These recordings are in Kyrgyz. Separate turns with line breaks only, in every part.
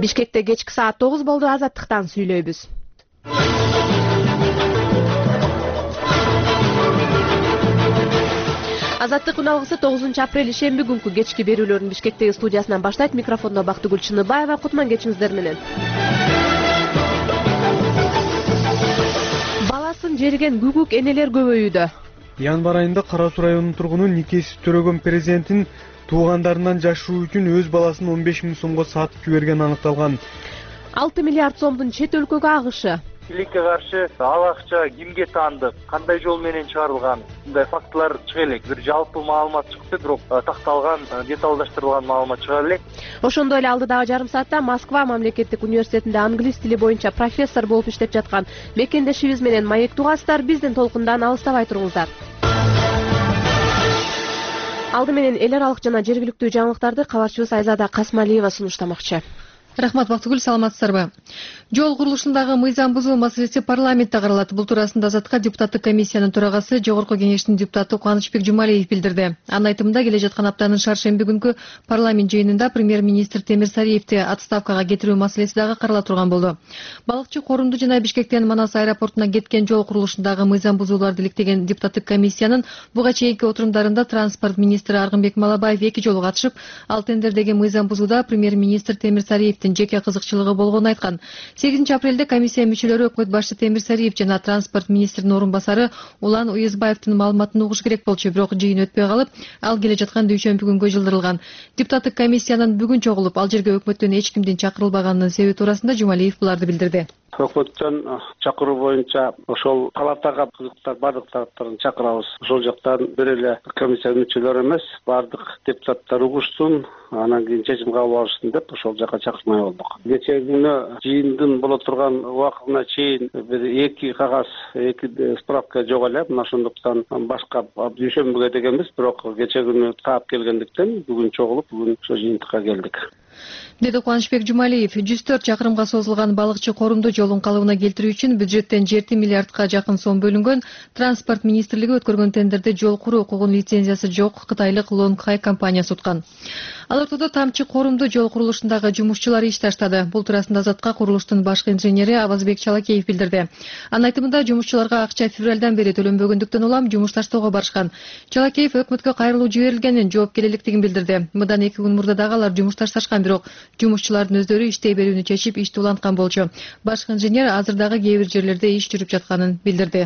Бишкекте кечки саат 9 болду. Азаттыктан сүйлөйбүз. Азаттык күн алгысы 9 апрель шемби күнкү кечки берүүлөрүн Бишкектеги студиясынан баштайт. Микрофондо Бактыгүл Чыныбаева. Кутман кечиңиздер менен. Баласын жерген күгүк энелер көбөйүүдө.
Январь айында Кара Суу районунун тургуну никеси төрөгөн президенттин туугандарынан жашыруу үчүн өз баласын 15 000 сомго сатып жиберген аныкталган. 6
миллиард сомдун чет өлкөгө агышы.
Тилекке каршы ал акча кимге таандык, кандай жол менен чыгарылган, мындай фактылар чыга элек. Бир жалпы маалымат чыкты, бирок такталган, деталдаштырылган маалымат чыга элек.
Ошондой эле алдыдагы жарым саатта Москва мамлекеттик университетинде англис тили боюнча профессор болуп иштеп жаткан мекендешибиз менен маектугасыздар. Биздин толкундан алыстабай туруңуздар. Алды менен эл аралык жана жергиликтүү жаңылыктарды кабарчыбыз Айзада Касмалиева сунуштамакчы.
Рахмат, Бактыгүл, саламатсыздарбы? Жол курулушундагы мыйзам бузуу маселеси парламентте каралат. Бул туурасында Азатка депутаттык комиссиянын төрагасы, Жогорку кеңештин депутаты Кубанычбек Жумалиев билдирди. Анын айтымында келе жаткан аптанын шаршемби күнкү парламент жыйынында премьер-министр Темир Сариевди отставкага кетирүү маселеси дагы карала турган болду. Балыкчы Корунду жана Бишкектен Манас аэропортуна кеткен жол курулушундагы мыйзам бузууларды иликтеген депутаттык комиссиянын буга чейинки отурумдарында транспорт министри Аргынбек Малабаев 2 жолу катышып, ал тендердеги мыйзам бузууда премьер-министр Темир Сариев жеке кызыкчылыгы болгонун айткан. 8 апрелде комиссия мүчөлөрү өкмөт башчы Темир Сариев жана транспорт министринин орун басары Улан Уездбаевдин маалыматын угуш керек болчу, бирок жыйын өтпөй калып, ал келе жаткан дүйшөмбү күнгө жылдырылган. Депутаттык комиссиянын бүгүн чогулуп, ал жерге өкмөттөн эч кимдин чакырылбаганынын себеби туурасында Жумалиев буларды билдирди.
Өкмөттөн чакыруу боюнча ошол палатага кызыктар бардык тараптарын чакырабыз. Ошол жактан бир эле комиссия мүчөлөрү эмес, бардык депутаттар угушсун, анан кийин чечим кабыл алышсын деп ошол жака чакырмай болдук. Кечээ күнү жыйындын боло турган убакытына чейин бир 2 кагаз, 2 справка жок эле. Мына ошондуктан башка дүйшөмбүгө дегенбиз, бирок кечээ күнү таап келгендиктен бүгүн чогулуп, бүгүн ошо жыйынтыкка келдик.
Деди Кубанычбек Жумалиев. 104 чакырымга созулган балыкчы Корунду жолун калыбына келтирүү үчүн бюджеттен 7 миллиардка жакын сом бөлүнгөн. Транспорт министрлиги өткөргөн тендерде жол куруу укугунун лицензиясы жок кытайлык Лонгхай компаниясы уткан. Ал ортодо тамчы Корунду жол курулушундагы жумушчулар иш таштады. Бул туурасында Азатка курулуштун башкы инженери Абазбек Чалакеев билдирди. Анын айтымында жумушчуларга акча февралдан бери төлөнбөгөндүктөн улам жумуш таштоого барышкан. Чалакеев өкмөткө кайрылуу жиберилгенин, жоопкерчиликтигин билдирди. Мындан 2 күн мурда дагы алар жумуш ташташкан, бирок жумушчулардын өздөрү иштей берүүнү чечип, ишти уланткан болчу. Башкы инженер азыр дагы кээ бир жерлерде иш жүрүп жатканын билдирди.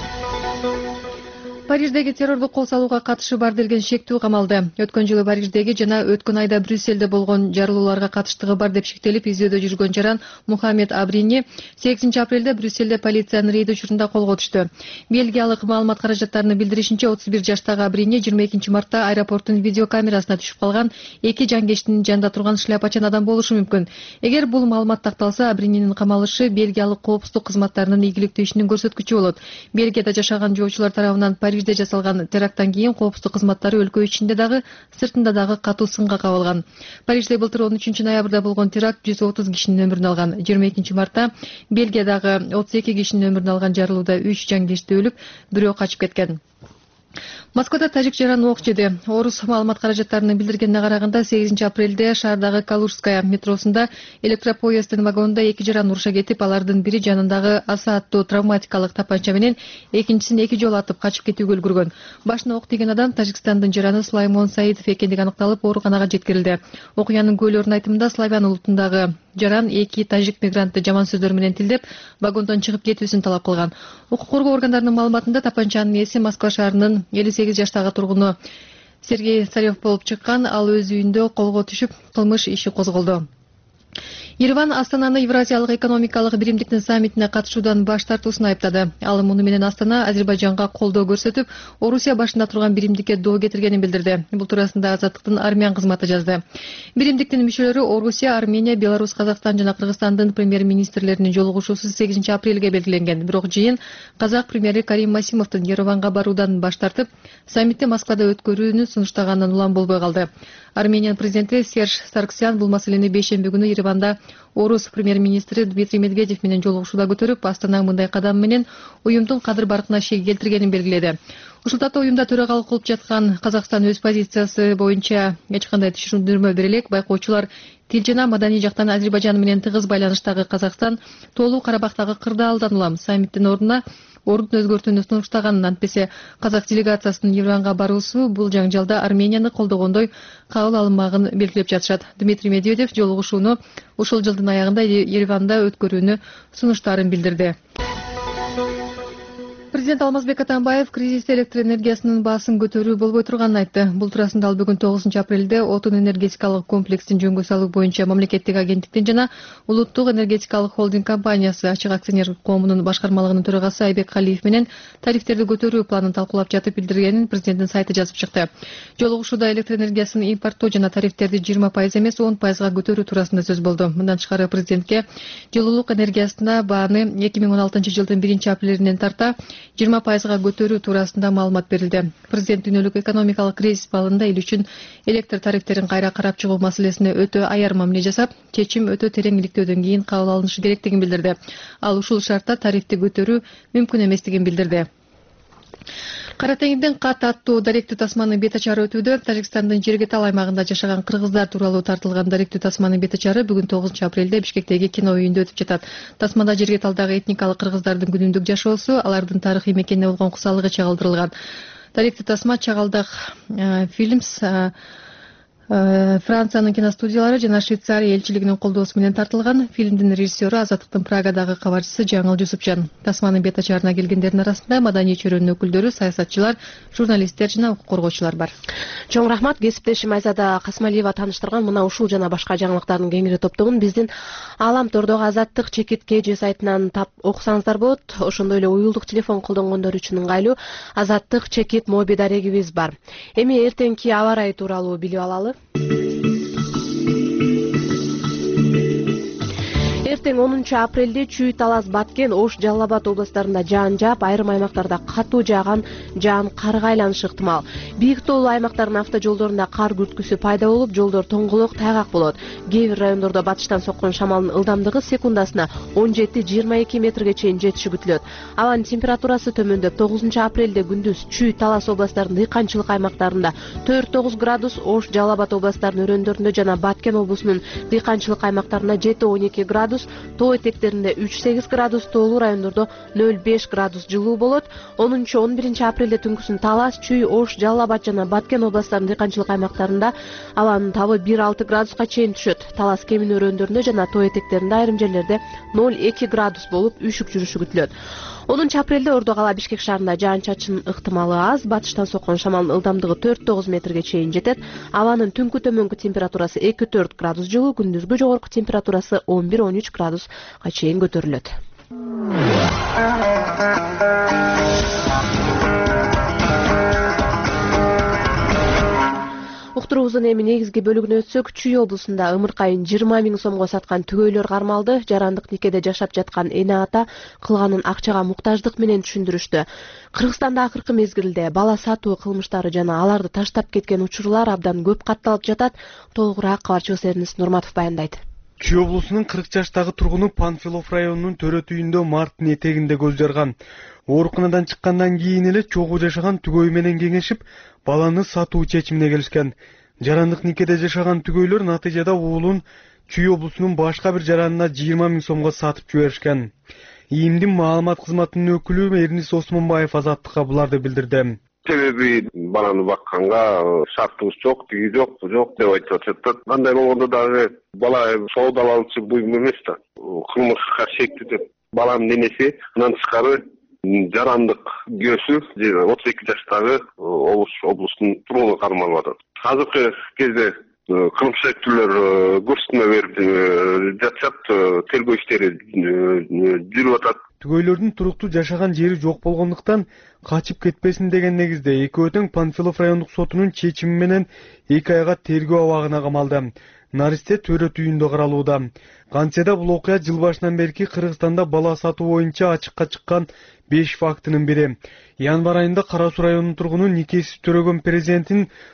Париждеги террордук кол салууга катышы бар делген шектүү камалды. Өткөн жылы Париждеги жана өткөн айда Брюсселде болгон жарылууларга катыштыгы бар деп шектелип издөдө жүргөн жаран Мухаммед Абрини 8 апрелде Брюсселде полициянын рейд учурунда колго түштү. Бельгиялык маалымат каражаттарынын билдиришинче 31 жаштагы Абрини 22 мартта аэропорттун видеокамерасына түшүп калган 2 жангечтин жанында турган шляпачан адам болушу мүмкүн. Эгер бул маалымат такталса, Абрининин камалышы Бельгиялык коопсуздук кызматтарынын ийгиликтүү ишинин көрсөткүчү болот. Бельгияда жашаган жоочулар тарабынан Парижде жасалган теракттан кийин коопсуздук кызматтары өлкө ичинде дагы, сыртында дагы катуу сынга кабылган. Парижде былтыр 13 ноябрда болгон теракт 130 кишинин өмүрүн алган. 22 мартта Бельгиядагы 32 кишинин өмүрүн алган жарылууда 3 жангечти өлүп, бирөө качып кеткен. Москвада тажик жаран ок жеди. Орус маалымат каражаттарынын билдиргенине караганда 8 апрелде шаардагы Калужская метросунда электропоезддин вагонунда 2 жаран уруша кетип, алардын бири жанындагы аса аттуу травматикалык тапанча менен, экинчисин 2 жолу атып качып кетүүгө үлгүргөн. Башына ок тийген адам Тажикстандын жараны Сулаймон Саидов экендиги аныкталып, ооруканага жеткирилди. Окуянын күбөлөрүнүн айтымында славян улутундагы жаран 2 тажик мигрантты жаман сөздөр менен тилдеп, вагондон чыгып кетүүсүн талап кылган. Укук коргоо органдарынын маалыматында тапанчанын ээси Москва шаарынын 58 жаштагы тургуну Сергей Царев болуп чыккан. Ал өз үйүндө колго түшүп, кылмыш иши козголду. Ереван Астананы Евразиялык экономикалык биримдиктин саммитине катышуудан баш тартуусун айыптады. Ал муну менен Астана Азербайжанга колдоо көрсөтүп, Орусия башында турган биримдикке доо кетиргенин билдирди. Бул туурасында Азаттыктын армян кызматы жазды. Биримдиктин мүчөлөрү Орусия, Армения, Беларусь, Казакстан жана Кыргызстандын премьер-министрлеринин жолугушуусу 8 апрелге белгиленген. Бирок жыйын казак премьери Карим Масимовдун Ереванга баруудан баш тартып, саммитти Москвада өткөрүүнү сунуштаганынан улам болбой калды. Армениянын президенти Серж Сарксян бул маселени бейшемби күнү Ереванда орус премьер-министри Дмитрий Медведев менен жолугушууда көтөрүп, Астана мындай кадам менен уюмдун кадыр баркына шек келтиргенин белгиледи. Ушул татоо уюмда төрагалык кылып жаткан Казакстан өз позициясы боюнча эч кандай түшүндүрмө бере элек. Байкоочулар тил жана маданий жактан Азербайжан менен тыгыз байланыштагы Казакстан тоолуу Карабактагы кырдаалдан улам саммиттин ордун өзгөртүүнү сунуштаган. Антпесе казак делегациясынын Ереванга баруусу бул жаңжалда Арменияны колдогондой кабыл алынмагын белгилеп жатышат. Дмитрий Медведев жолугушууну ушул жылдын аягында Ереванда өткөрүүнү сунуштарын билдирди. Президент Алмазбек Атамбаев кризисте электр энергиясынын баасын көтөрүү болбой турганын айтты. Бул туурасында ал бүгүн 9 апрелде отун энергетикалык комплекстин жөнгө салуу боюнча мамлекеттик агенттиктин жана улуттук энергетикалык холдинг компаниясы ачык акционер коомунун башкармалыгынын төрагасы Айбек Калиев менен тарифтерди көтөрүү планын талкуулап жатып билдиргенин президенттин сайты жазып чыкты. Жолугушууда электр энергиясын импорттоо жана тарифтерди 20% эмес 10%га көтөрүү туурасында сөз болду. Мындан тышкары президентке жылуулук энергиясына бааны 2016 жылдын 1 апрелинен тарта 20%га көтөрүү туурасында маалымат берилди. Президент дүйнөлүк экономикалык кризис балында эл үчүн электр тарифтерин кайра карап чыгуу маселесине өтө аяр мамиле жасап, чечим өтө терең иликтөөдөн кийин кабыл алынышы керектигин билдирди. Ал ушул шартта тарифти көтөрүү мүмкүн эместигин билдирди. Кара теңирдин Кат аттуу даректүү тасманын бет ачары өтүүдө. Тажикстандын Жергетал аймагында жашаган кыргыздар тууралуу тартылган даректүү тасманын бет ачары бүгүн 9 апрелде Бишкектеги кино үйүндө өтүп жатат. Тасмада Жергеталдагы этникалык кыргыздардын күнүмдүк жашоосу, алардын тарыхый мекенине болгон кусалыгы чагылдырылган. Даректүү тасма Чагалдак Films, Франциянын киностудиялары жана Швейцария элчилигинин колдоосу менен тартылган. Фильмдин режиссеру Азаттыктын Прагадагы кабарчысы Жаңыл Жусупжан. Тасманын бет ачарына келгендердин арасында маданий чөйрөнүн өкүлдөрү, саясатчылар, журналисттер жана укук коргоочулар бар.
Чоң рахмат. Кесиптешим Айзада Касмалиева тааныштырган мына ушул жана башка жаңылыктардын кеңири топтомун биздин Алам тордогу Азаттык чекит KG сайтынан тап окусаңыздар болот. Ошондой эле уюлдук телефон колдонгондор үчүн ыңгайлуу Азаттык чекит моби дарегибиз бар. Эми эртеңки аба ырайы тууралуу билип алалы. Эртең 10 апрелде Чүй, Талас, Баткен, Ош, Жалал Абад областарында жаан жаап, айрым аймактарда катуу жааган жаан карга айланышы ыктымал. Бийик тоолуу аймактардын автожолдорунда кар күрткүсү пайда болуп, жолдор тоңголок, тайгак болот. Кээ бир райондордо батыштан соккон шамалдын ылдамдыгы секундасына 17-22 метрге чейин жетиши күтүлөт. Абанын температурасы төмөндөп 9 апрелде күндүз Чүй, Талас областарынын дыйканчылык аймактарында 4-9 градус, Ош, Жалал Абад областарынын өрөөндөрүндө жана Баткен облусунун дыйканчылык аймактарында 7-12 градус, тоо этектеринде 3-8 градус, тоолуу райондордо 0-5 градус жылуу болот. 10-11 апрелде түнкүсүн Талас, Чүй, Ош, Жалал Абад жана Баткен областарынын дыйканчылык аймактарында абанын табы 1-6 градуска чейин түшөт. Талас кемин өрөөндөрүндө жана тоо этектеринде айрым жерлерде 0-2 градус болуп, үшүк жүрүшү күтүлөт. 10 апрелде Ордо кала Бишкек шаарында жаан-чачын ыктымалы аз, батыштан соккон шамалдын ылдамдыгы 4-9 метрге чейин жетет. Абанын түнкү төмөнкү температурасы 2-4 градус жылуу, күндүзгү жогорку температурасы 11-13 градуска чейин көтөрүлөт. Уктуруубуздун эми негизги бөлүгүнө өтсөк, Чүй облусунда ымыркайын 20 000 сомго саткан түгөйлөр кармалды. Жарандык никеде жашап жаткан эне ата кылганын акчага муктаждык менен түшүндүрүштү. Кыргызстанда акыркы мезгилде бала сатуу кылмыштары жана аларды таштап кеткен учурлар абдан көп катталып жатат. Толугураак кабарчыбыз Эрнис Нурматов баяндайт.
Чүй облусунун 40 жаштагы тургуну Панфилов районунун төрөт үйүндө марттын этегинде көз жарган. Ооруканадан чыккандан кийин эле чогуу жашаган түгөй менен кеңешип, баланы сатуу чечимине келишкен. Жарандык никеде жашаган түгөйлөр натыйжада уулун Чүй облусунун башка бир жаранына 20 000 сомго сатып жиберишкен. ИИМдин маалымат кызматынын өкүлү Эрнис Осмонбаев Азаттыкка буларды билдирди.
Себеби баланы бакканга шартыбыз жок, тиги жок, бу жок деп айтып атышат. Кандай болгондо дагы бала соодалануучу буюм эмес да. Кылмышка шектүү деп баланын денеси андан тышкары жарандык күйөөсү 32 жаштагы облустун тургуну кармалып атат. Азыркы кезде кылмыш шектүүлөр көрсөтмө берип жатышат, тергөө иштери жүрүп атат.
Түгөйлөрдүн туруктуу жашаган жери жок болгондуктан качып кетпесин деген негизде экөө тең Панфилов райондук сотунун чечими менен 2 айга тергөө абагына камалды. Наристе төрөт үйүндө каралууда. Кантсе да бул окуя жыл башынан берки Кыргызстанда бала сатуу боюнча ачыкка чыккан 5 фактынын бири. Январь айында Кара Суу районунун тургуну никеси төрөгөн президенттин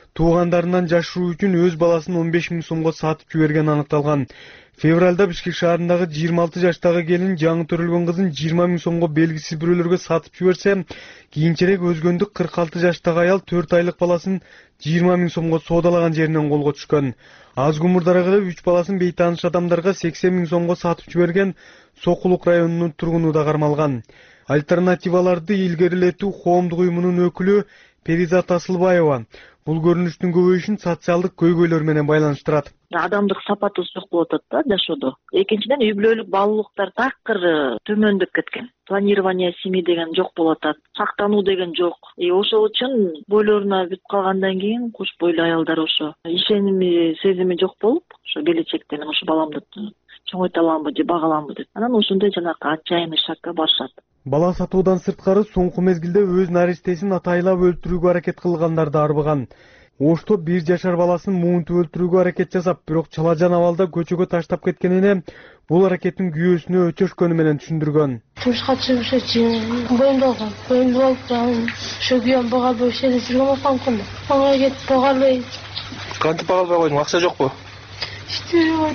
туугандарынан жашыруу үчүн өз баласын 15 миң сомго сатып жиберген аныкталган. Февралда Бишкек шаарындагы 26 жаштагы келин жаңы төрөлгөн кызын 20 миң сомго белгисиз бирөөлөргө сатып жиберсе, кийинчерээк өзгөндүк 46 жаштагы аял 4 айлык баласын 20 миң сомго соодалаган жеринен колго түшкөн. Аз кумурдарак эле 3 баласын бейтааныш адамдарга 80 миң сомго сатып жиберген Сокулук районунун тургуну да кармалган. Альтернативаларды илгерилетүү коомдук уюмунун өкүлү Перизат Асылбаева бул көрүнүштүн көбөйүшүн социалдык көйгөйлөр менен байланыштырат.
Адамдык сапаты жок болуп атат да жашоодо. Экинчиден үй бүлөлүк баалуулуктар такыр төмөндөп кеткен. Планирование семьи деген жок болуп атат. Сактануу деген жок. Ошол үчүн бойлоруна бүтүп калгандан кийин куш бойлуу аялдар ошо ишеними, сезими жок болуп, ошо келечектен ошо баламды чоңойто аламбы же бага аламбы деп. Анан ошондой жанакы отчаянный шагга барышат.
Бала сатуудан сырткары соңку мезгилде өз наристесин атайлап өлтүрүүгө аракет кылгандар да арбыган. Ошто 1 жашар баласын муунтуп өлтүрүүгө аракет жасап, бирок чалажан абалда көчөгө таштап кеткенине бул аракеттин күйөөсүнө өчөшкөнү менен түшүндүргөн.
Турмушка чыгышы боюмда калган. Боюмда алып, ошо күйөөм бага албай ошол жүргөн акам. Ага кетип бага албай.
Кантип бага албай койдуң? Акча жокпу?
Иштебейт.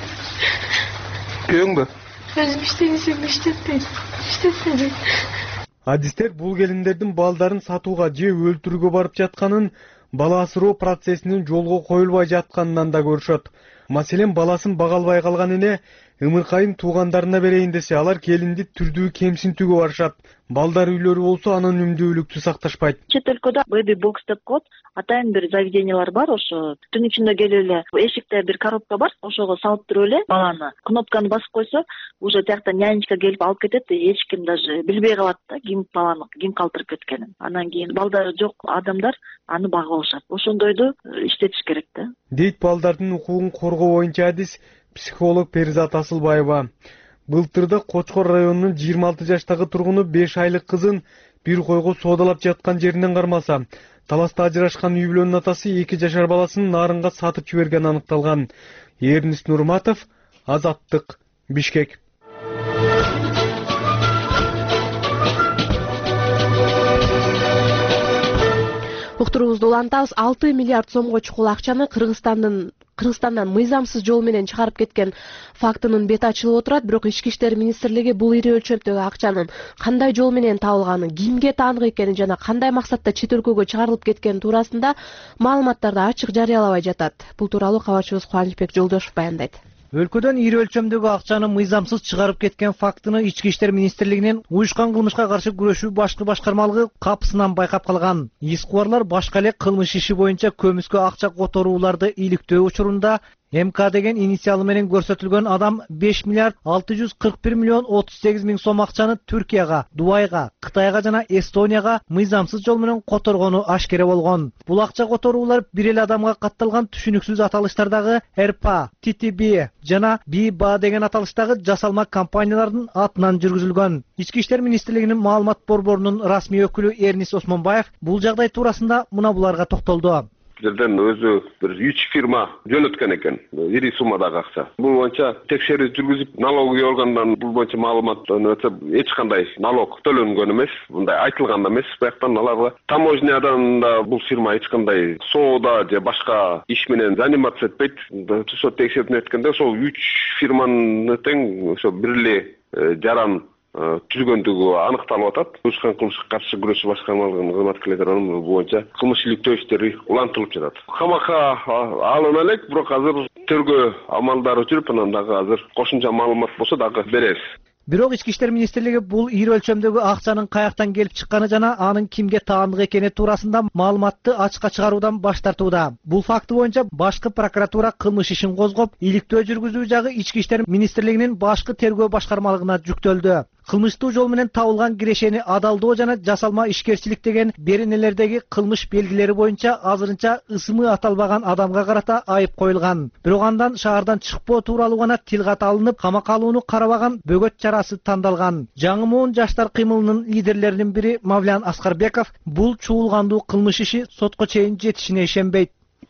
Күйөөңбү?
Өзүм иштегенсем иштетпейт.
Адистер бул келиндердин балдарын сатууга же өлтүрүүгө барып жатканын, бала асыроо процессинин жолго коюлбай жатканынан да көрүшөт. Маселен, баласын бага албай калган эне ымыркайын туугандарына берейин десе, алар келинди түрдүү кемсинтүүгө барышат. Балдар үйлөрү болсо анонимдүүлүктү сакташпайт.
Чет өлкөдө baby box деп коет. Атайын бир заведениялар бар, ошо түн ичинде келип эле эшикте бир коробка бар, ошого салып туруп эле баланы кнопканы басып койсо, уже тиякта нянечка келип алып кетет, эч ким даже билбей калат да ким калтырып кеткенин. Анан кийин балдары жок адамдар аны багып алышат. Ошондойду иштетиш керек да.
Дейт балдардын укугун коргоо боюнча адис психолог Перизат Асылбаева. Былтырда Кочкор районунун 26 жаштагы тургуну 5 айлык кызын бир койго соодалап жаткан жеринен кармаса, таласта ажырашкан үй бүлөнүн атасы 2 жашар баласын нарынга сатып жиберген аныкталган. Эрнис Нурматов, Азаттык, Бишкек.
Уктуруубузду улантабыз. 6 миллиард сомго чукул акчаны Кыргызстандан мыйзамсыз жол менен чыгарып кеткен фактынын бет ачылып отурат, бирок Ички иштер министрлиги бул ири өлчөмдөгү акчанын кандай жол менен табылганын, кимге таандык экенин жана кандай максатта чет өлкөгө чыгарылып кеткени туурасында маалыматтарды ачык жарыялабай жатат. Бул тууралуу кабарчыбыз Кубанычбек Жолдошов баяндайт.
Өлкөдөн ири өлчөмдөгү акчаны мыйзамсыз чыгарып кеткен фактыны Ички иштер министрлигинин уюшкан кылмышка каршы күрөшүү башкы башкармалыгы капысынан байкап калган. Искубарлар башка эле кылмыш иши боюнча көмүскө акча которууларды иликтөө учурунда МК деген инициалы менен көрсөтүлгөн адам 5 миллиард 641 миллион 38 миң сом акчаны Түркияга, Дубайга, Кытайга жана Эстонияга мыйзамсыз жол менен которгону ашкере болгон. Бул акча которуулар бир эле адамга катталган түшүнүксүз аталыштардагы РПА, ТТБ жана БИБА деген аталыштагы жасалма компаниялардын атынан жүргүзүлгөн. Ички иштер министрлигинин маалымат борборунун расмий өкүлү Эрнис Осмонбаев бул жагдай туурасында мына буларга токтолду.
Жерден өзү бир 3 фирма жөнөткөн экен, ири суммадагы акча. Бул боюнча текшерүү жүргүзүп, налоговый органдан бул боюнча маалыматтан өтө эч кандай налог төлөнгөн эмес, мындай айтылган эмес. Бияктан аларга таможнядан да бул фирма эч кандай соода же башка иш менен заниматься этпейт. Ошо текшерүүдөн өткөндө ошол 3 фирманын тең ошо бир эле жаран түзгөндүгү аныкталып атат. Уюшкан кылмышка каршы күрөшүү башкармалыгынын кызматкерлери боюнча кылмыш иликтөө иштери улантылып жатат. Камакка алына элек, бирок азыр тергөө амалдары жүрүп, анан дагы азыр кошумча маалымат болсо дагы беребиз.
Бирок Ички иштер министрлиги бул ири өлчөмдөгү акчанын каяктан келип чыкканы жана анын кимге таандык экени туурасында маалыматты ачыкка чыгаруудан баш тартууда. Бул факты боюнча башкы прокуратура кылмыш ишин козгоп, иликтөө жүргүзүү жагы Ички иштер министрлигинин башкы тергөө башкармалыгына жүктөлдү. Кылмыштуу жол менен табылган кирешени адалдоо жана жасалма ишкерчилик деген беренелердеги кылмыш белгилери боюнча азырынча ысымы аталбаган адамга карата айып коюлган. Бирок андан шаардан чыкпоо тууралуу гана тил кат алынып, камакка алууну карабаган бөгөт чарасы тандалган. Жаңы муун жаштар кыймылынын лидерлеринин бири Мавлян Аскарбеков бул чуулгандуу кылмыш иши сотко чейин жетишине ишенбейт.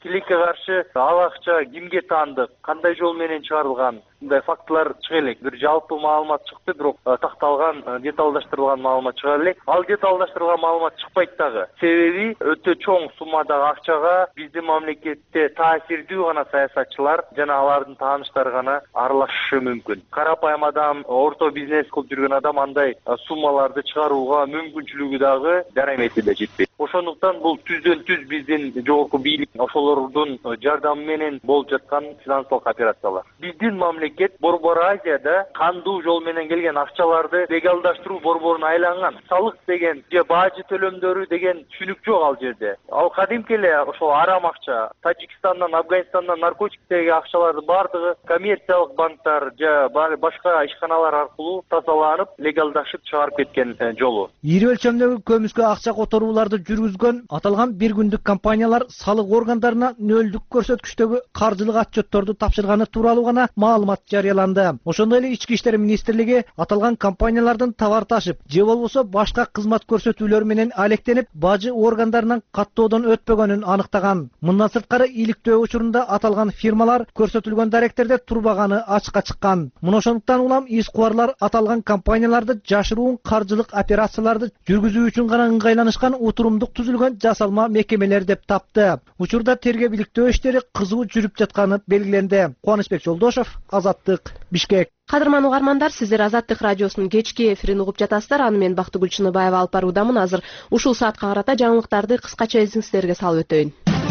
тилекке каршы ал акча кимге таандык, кандай жол менен чыгарылган, мындай фактылар чыга элек. Бир жалпы маалымат чыкты, бирок такталган, деталдаштырылган маалымат чыга элек. Ал деталдаштырылган маалымат чыкпайт дагы. Себеби өтө чоң суммадагы акчага биздин мамлекетте таасирдүү гана саясатчылар жана алардын тааныштары гана аралашышы мүмкүн. Карапайым адам, орто бизнес кылып жүргөн адам андай суммаларды чыгарууга мүмкүнчүлүгү дагы дарамети да жетпейт. Ошондуктан бул түздөн түз биздин жогорку бийлик ошолордун жардамы менен болуп жаткан финансылык операциялар. Биздин мамлекет Борбор Азияда кандуу жол менен келген акчаларды легалдаштыруу борборуна айланган. Салык деген же бажы төлөмдөрү деген түшүнүк жок ал жерде. Ал кадимки эле ошол арам акча, Тажикстандан, Афганистандан наркотиктеги акчалардын бардыгы коммерциялык банктар же башка ишканалар аркылуу тазаланып, легалдашып чыгарып кеткен жолу.
Ири өлчөмдөгү көмүскө акча которууларды жүргүзгөн аталган бир күндүк компаниялар салык органдарына нөлдүк көрсөткүчтөгү каржылык отчетторду тапшырганы тууралуу гана маалымат жарыяланды. Ошондой эле Ички иштер министрлиги аталган компаниялардын товар ташып же болбосо башка кызмат көрсөтүүлөр менен алектенип, бажы органдарынан каттоодон өтпөгөнүн аныктаган. Мындан сырткары иликтөө учурунда аталган фирмалар көрсөтүлгөн даректерде турбаганы ачыкка чыккан. Мына ошондуктан улам искубарлар аталган компанияларды жашыруун каржылык операцияларды жүргүзүү үчүн гана ыңгайланышкан утурумдук түзүлгөн жасалма мекемелер деп тапты. Учурда тергөө иликтөө иштери кызуу жүрүп жатканы белгиленди. Кубанычбек Жолдошов, Азаттык, Бишкек.
Кадырман угармандар, сиздер Азаттык радиосунун кечки эфирин угуп жатасыздар. Аны мен Бактыгүл Чыныбаева алып баруудамын. Азыр ушул саатка карата жаңылыктарды кыскача эсиңиздерге салып өтөйүн.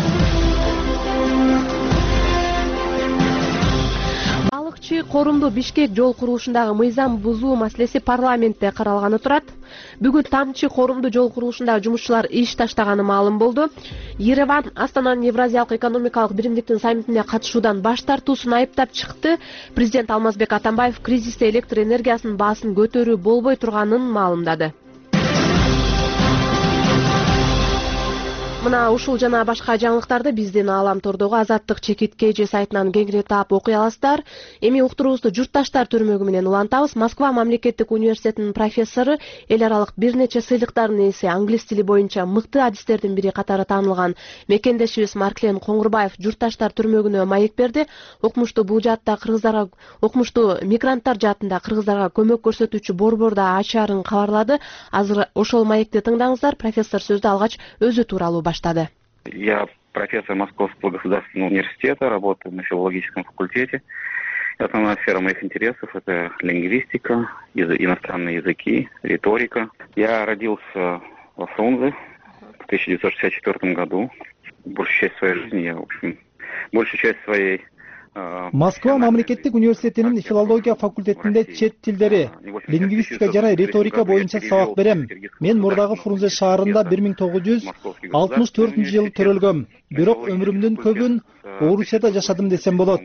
Балыкчы корумду Бишкек жол курулушундагы мыйзам бузуу маселеси парламентте каралганы турат. Бүгүн Тамчы корумду жол курулушундагы жумушчулар иш таштаганы маалым болду. Ереван Астананын Евразиялык экономикалык биримдиктин саммитине катышуудан баш тартуусун айыптап чыкты. Президент Алмазбек Атамбаев кризисте электр энергиясынын баасын көтөрүү болбой турганын маалымдады. Мына ушул жана башка жаңылыктарды биздин Аалам тордогу Азаттык чекитке же сайтынан кеңири таап окуй аласыздар. Эми уктуруубузду журтташтар түрмөгү менен улантабыз. Москва мамлекеттик университетинин профессору, эл аралык бир нече сыйлыктардын ээси, англис тили боюнча мыкты адистердин бири катары таанылган мекендешибиз Марклен Коңурбаев журтташтар түрмөгүнө маек берди. Окумуштуу мигранттар жаатында кыргыздарга көмөк көрсөтүүчү борборда ачаарын кабарлады. Азыр ошол маекти тыңдаңыздар. Профессор сөздү алгач өзү тууралуу баштады.
Я профессор Московского государственного университета, работаю на филологическом факультете. Основная сфера моих интересов – это лингвистика, иностранные языки, риторика. Я родился во Фрунзе в 1964 году. Большую часть своей жизни большую часть своей
Москва мамлекеттик университетинин филология факультетинде чет тилдери, лингвистика жана риторика боюнча сабак берем. Мен мурдагы Фрунзе шаарында 1964-жылы төрөлгөм. Бирок өмүрүмдүн көбүн Орусияда жашадым десем болот.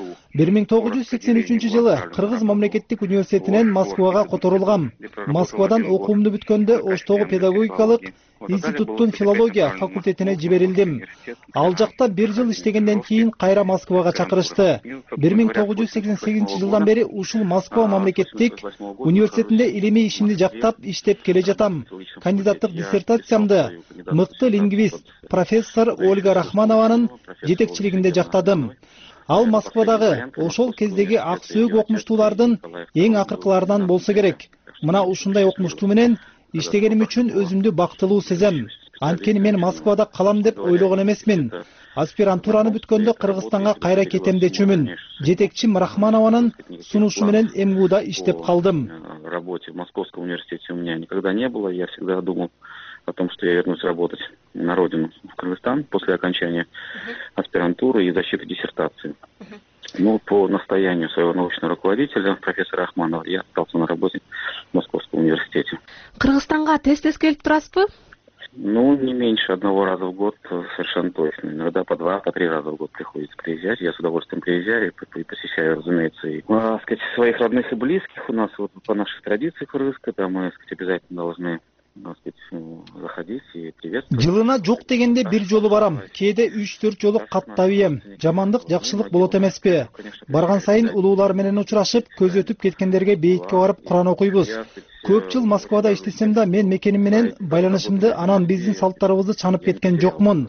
1983-жылы Кыргыз мамлекеттик университетинен Москвага которулгам. Москвадан окуумду бүткөндө Оштогу педагогикалык институттун филология факультетине жиберилдим. Ал жакта 1 жыл иштегенден кийин кайра Москвага чакырышты. 1988-жылдан бери ушул Москва мамлекеттик университетинде илимий ишимди жактап иштеп келе жатам. Кандидаттык диссертациямды мыкты лингвист профессор Ольга Рахманованын жетекчилигинде жактадым. Ал Москвадагы ошол кездеги ак сөөк окумуштуулардын эң акыркыларынан болсо керек. Мына ушундай окумуштуу менен иштегеним үчүн өзүмдү бактылуу сезем. Анткени мен Москвада калам деп ойлогон эмесмин. Аспирантураны бүткөндө Кыргызстанга кайра кетем дечүмүн. Жетекчим Рахманованын сунушу менен МГУда иштеп калдым.
В работе в Московском университете у меня никогда не было. Я всегда думал о том, что я вернусь работать на родину, в Кыргызстан, после окончания аспирантуры и защиты диссертации. Ну, по настоянию своего научного руководителя, профессора Ахманова, я остался на работе в Московском университете.
Кыргызстанга тез-тез келип турасызбы?
Ну, не меньше 1 раза в год, совершенно точно. Иногда по 2, по 3 раза в год приходится приезжать. Я с удовольствием приезжаю и посещаю, разумеется, и, своих родных и близких. У нас вот по нашей традиции кыргызской, да, мы, обязательно должны заходить и приветствовать.
Жылына жок дегенде 1 жолу барам. Кээде 3-4 жолу каттап ийем. Жамандык, жакшылык болот эмеспи? Барган сайын улуулар менен учурашып, көз өтүп кеткендерге бейитке барып Куран окуйбуз. Көп жыл Москвада иштесем да мен мекеним менен байланышымды, анан биздин салттарыбызды чанып кеткен жокмун.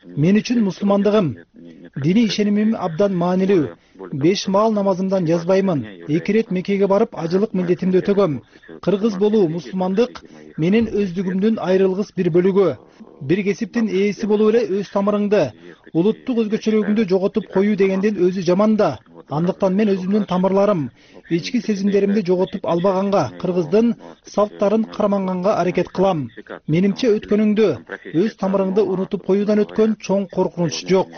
Мен үчүн мусулмандыгым, диний ишенимим абдан маанилүү. 5 маал намазымдан жазбаймын. 2 рет Меккеге барып, ажылык милдетимди өтөгөм. Кыргыз болуу, мусулмандык менин өздүгүмдүн айрылгыс бир бөлүгү. Бир кесиптин ээси болуп эле өз тамырыңды, улуттук өзгөчөлүгүңдү жоготуп коюу дегендин өзү жаман да. Андыктан мен өзүмдүн тамырларым, ички сезимдеримди жоготуп албаганга, кыргыздын салттарын карманганга аракет кылам. Менимче өткөнүңдү, өз тамырыңды унутуп коюудан өткөн чоң коркунуч жок.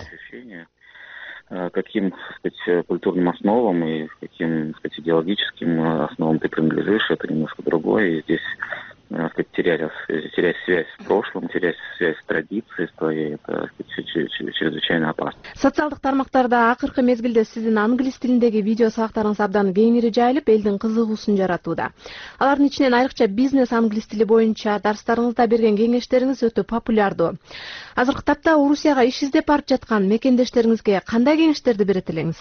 Каким, так сказать, культурным основам и каким, так сказать, идеологическим основам ты принадлежишь, это немножко другое. И здесь, так сказать, терять связь с прошлым, терять связь с традицией своей, это, так сказать, чрезвычайно опасно.
Социалдык тармактарда акыркы мезгилде сиздин англис тилиндеги видео сабактарыңыз абдан кеңири жайылып, элдин кызыгуусун жаратууда. Алардын ичинен айрыкча бизнес англис тили боюнча дарстарыңызда берген кеңештериңиз өтө популярдуу. Азыркы тапта Орусияга иш издеп барып жаткан мекендештериңизге кандай кеңештерди берет элеңиз?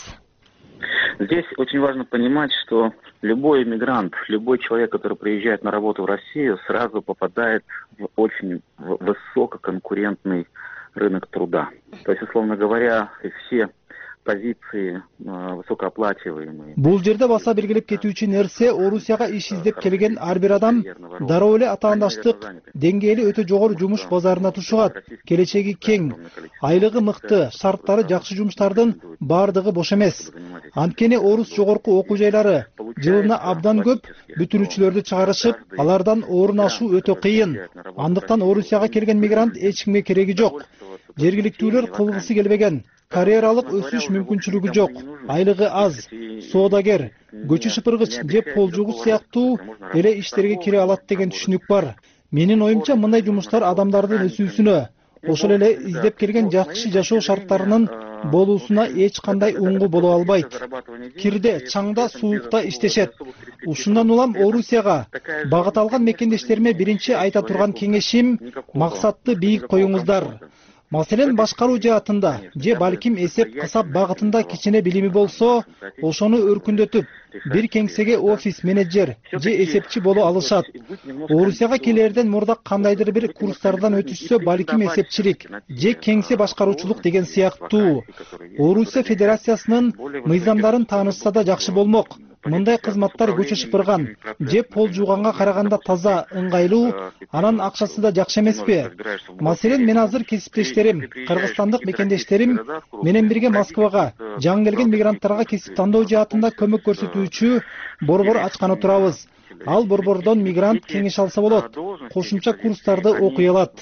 Здесь очень важно понимать, что любой иммигрант, любой человек, который приезжает на работу в Россию, сразу попадает в очень высококонкурентный рынок труда. То есть, условно говоря, все позиции высокооплачиваемые.
Бул жерде баса белгилеп кетүүчү нерсе, Орусияга иш издеп келген ар бир адам дароо эле атаандаштык деңгээли өтө жогору жумуш базарына тушугат. Келечеги кең, айлыгы мыкты, шарттары жакшы жумуштардын бардыгы бош эмес. Анткени орус жогорку окуу жайлары жылына абдан көп бүтүрүүчүлөрдү чыгарышып, алардан орун ашуу өтө кыйын. Андыктан Орусияга келген мигрант эч кимге кереги жок. Жергиликтүүлөр кылгысы келбеген. Карьералык өсүш мүмкүнчүлүгү жок, айлыгы аз, соодагер, көчү шыпыргыч же полжугуч сыяктуу эле иштерге кире алат деген түшүнүк бар. Менин оюмча мындай жумуштар адамдардын өсүүсүнө, ошол эле издеп келген жакшы жашоо шарттарынын болуусуна эч кандай уңгу боло албайт. Кирде, чаңда, суукта иштешет. Ушундан улам Орусияга багыт алган мекендештериме биринчи айта турган кеңешим, максатты бийик коюңуздар. Маселен, башкаруу жаатында же балким эсеп касап багытында кичине билими болсо, ошону өркүндөтүп, бир кеңсеге офис менеджер же эсепчи боло алышат. Орусияга келерден мурда кандайдыр бир курстардан өтүшсө, балким эсепчилик же кеңсе башкаруучулук деген сыяктуу. Орусия Федерациясынын мыйзамдарын таанышса да жакшы болмок. Мындай кызматтар көчө шыпырган же пол жууганга караганда таза, ыңгайлуу, анан акчасы да жакшы эмеспи? Маселен, мен азыр кесиптештерим, кыргызстандык мекендештерим менен бирге Москвага жаңы келген мигранттарга кесип тандоо жаатында көмөк көрсөтүүчү борбор ачканы турабыз. Ал борбордон мигрант кеңеш алса болот, кошумча курстарды окуй алат.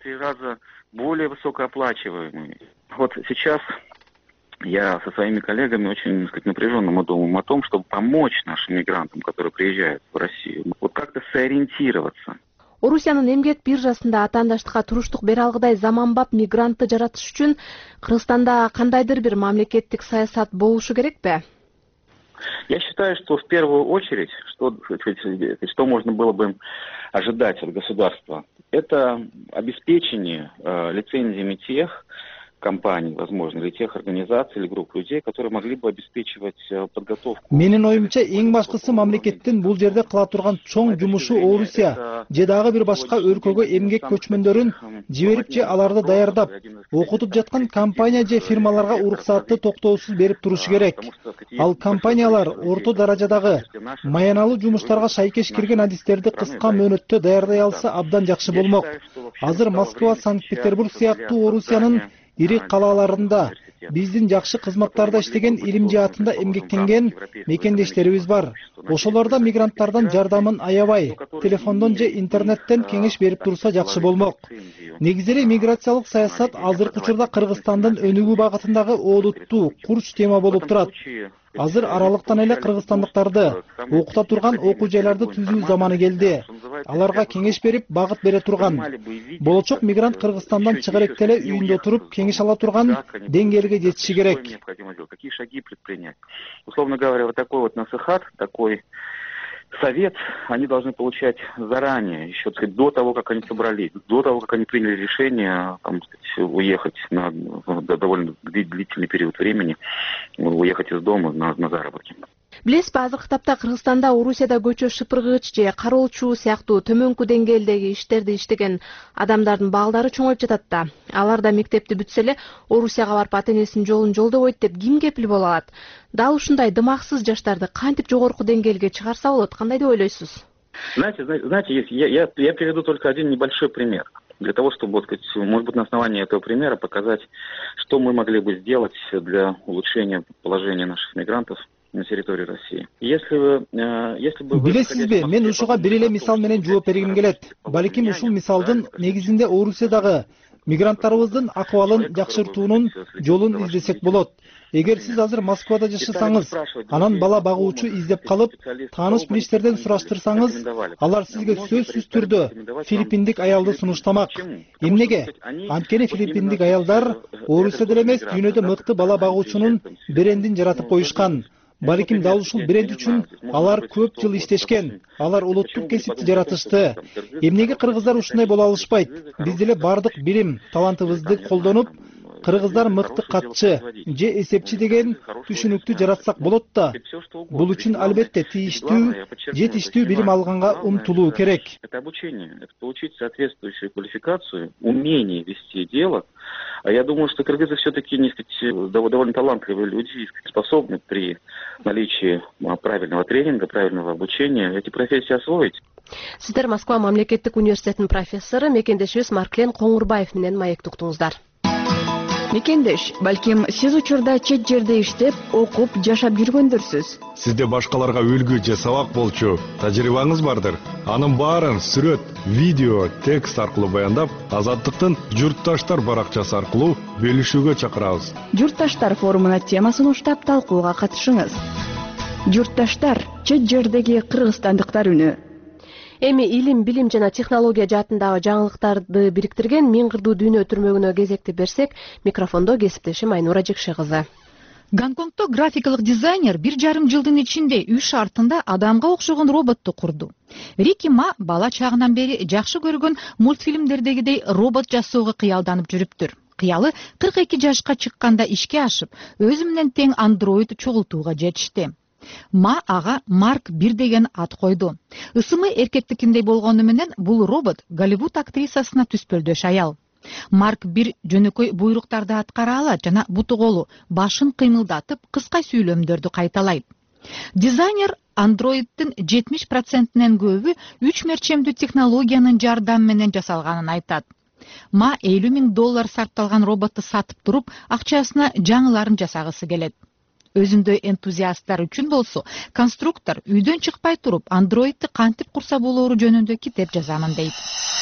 Более высокооплачиваемые. Вот сейчас я со своими коллегами очень, так сказать, напряженно мы думаем о том, чтобы помочь нашим мигрантам, которые приезжают в Россию, вот как-то сориентироваться.
Орусиянын эмгек биржасында атаандаштыкка туруштук бере алгыдай заманбап мигрантты жаратыш үчүн Кыргызстанда кандайдыр бир мамлекеттик саясат болушу керекпи?
Я считаю, что в первую очередь, что можно было бы ожидать от государства, это обеспечение лицензиями тех компаний, возможно, или тех организаций или групп людей, которые могли бы обеспечивать подготовку.
Менин оюмча эң башкысы мамлекеттин бул жерде кыла турган чоң жумушу Орусия же дагы бир башка өлкөгө эмгек көчмөндөрүн жиберип же аларды даярдап, окутуп жаткан компания же фирмаларга уруксатты токтоосуз берип турушу керек. Ал компаниялар орто даражадагы маяналуу жумуштарга шайкеш кирген адистерди кыска мөөнөттө даярдай алса абдан жакшы болмок. Азыр Москва, Санкт-Петербург сыяктуу Орусиянын ири калаларында биздин жакшы кызматтарда иштеген, илим жаатында эмгектенген мекендештерибиз бар. Ошолордо мигранттардан жардамын аябай, телефондон же интернеттен кеңеш берип турса жакшы болмок. Негизи эле миграциялык саясат азыркы учурда Кыргызстандын өнүгүү багытындагы олуттуу курч тема болуп турат. Азыр аралыктан эле кыргызстандыктарды окута турган окуу жайларды түзүү заманы келди. Аларга кеңеш берип, багыт бере турган. Болочок мигрант Кыргызстандан чыга электе эле үйүндө туруп кеңеш ала турган деңгээлге жетиши керек.
Какие шаги предпринять? Условно говоря, вот такой вот насыхат, такой совет они должны получать заранее, еще, так сказать, до того, как они собрались, до того, как они приняли решение там, сказать, уехать на довольно длительный период времени, уехать из дома на заработки.
Билесизби, азыркы тапта Кыргызстанда Орусияда көчө шыпыргыч же кароолчу сыяктуу төмөнкү деңгээлдеги иштерди иштеген адамдардын балдары чоңоюп жатат да. Алар да мектепти бүтсө эле Орусияга барып ата-энесинин жолун жолдобойт деп ким кепил боло алат? Дал ушундай дымаксыз жаштарды кантип жогорку деңгээлге чыгарса болот? Кандай деп ойлойсуз?
Знаете, я приведу только один небольшой пример. Для того, чтобы, может быть, на основании этого примера показать, что мы могли бы сделать для улучшения положения наших мигрантов на территории России.
Билесизби, мен ушуга бир эле мисал менен жооп бергим келет. Балким ушул мисалдын негизинде Орусиядагы мигранттарыбыздын акыбалын жакшыртуунун жолун издесек болот. Эгер сиз азыр Москвада жашасаңыз, анан бала багуучу издеп калып, тааныш билиштерден сураштырсаңыз, алар сизге сөзсүз түрдө филиппиндик аялды сунуштамак. Эмнеге? Анткени филиппиндик аялдар Орусияда эмес, дүйнөдө мыкты бала багуучунун брендин жаратып коюшкан. Балким дал ушул бренд үчүн алар көп жыл иштешкен. Алар улуттук кесипти жаратышты. Эмнеге кыргыздар ушундай боло алышпайт? Биз деле бардык билим, талантыбызды колдонуп, кыргыздар мыкты катчы же эсепчи деген түшүнүктү жаратсак болот да. Бул үчүн албетте тийиштүү, жетиштүү билим алганга умтулуу керек.
Это обучение, это получить соответствующую квалификацию, умение вести дело. А я думаю, что кыргызы все-таки довольно талантливые люди, способны при наличии правильного тренинга, правильного обучения эти профессии освоить.
Сиздер Москва мамлекеттик университетинин профессору мекендешибиз Марклен Коңурбаев менен маектуктуңуздар.
Мекендеш, балким сиз учурда чет жерде иштеп, окуп, жашап жүргөндүрсүз.
Сизде башкаларга үлгү же сабак болчу тажрыйбаңыз бардыр. Анын баарын сүрөт, видео, текст аркылуу баяндап, Азаттыктын Журтташтар баракчасы аркылуу бөлүшүүгө чакырабыз.
Журтташтар форумуна темасын уштап талкууга катышыңыз. Журтташтар, чет жердеги кыргызстандыктар үнү.
Эми илим, билим жана технология жаатындагы жаңылыктарды бириктирген Миң кырдуу дүйнө түрмөгүнө кезекти берсек, микрофондо кесиптешим Айнура Жекше кызы.
Гонконгдо графикалык дизайнер 1,5 жылдын ичинде үй шартында адамга окшогон роботту курду. Рики Ма бала чагынан бери жакшы көргөн мультфильмдердегидей робот жасоого кыялданып жүрүптүр. Кыялы 42 жашка чыкканда ишке ашып, өзү менен тең андроид чогултууга жетишти. Ма ага Марк 1 деген ат койду. Ысымы эркектикиндей болгону менен бул робот Голливуд актрисасына түспөлдөш аял. Марк 1 жөнөкөй буйруктарды аткара алат жана буту колу башын кыймылдатып кыска сүйлөмдөрдү кайталайт. Дизайнер андроиддин 70%нен көбү 3 мерчемдүү технологиянын жардамы менен жасалганын айтат. Ма $50,000 сарпталган роботту сатып туруп, акчасына жаңыларын жасагысы келет. Өзүндөй энтузиасттар үчүн болсо, конструктор үйдөн чыкпай туруп, андроидти кантип курса болоору жөнүндө китеп жазамын дейт.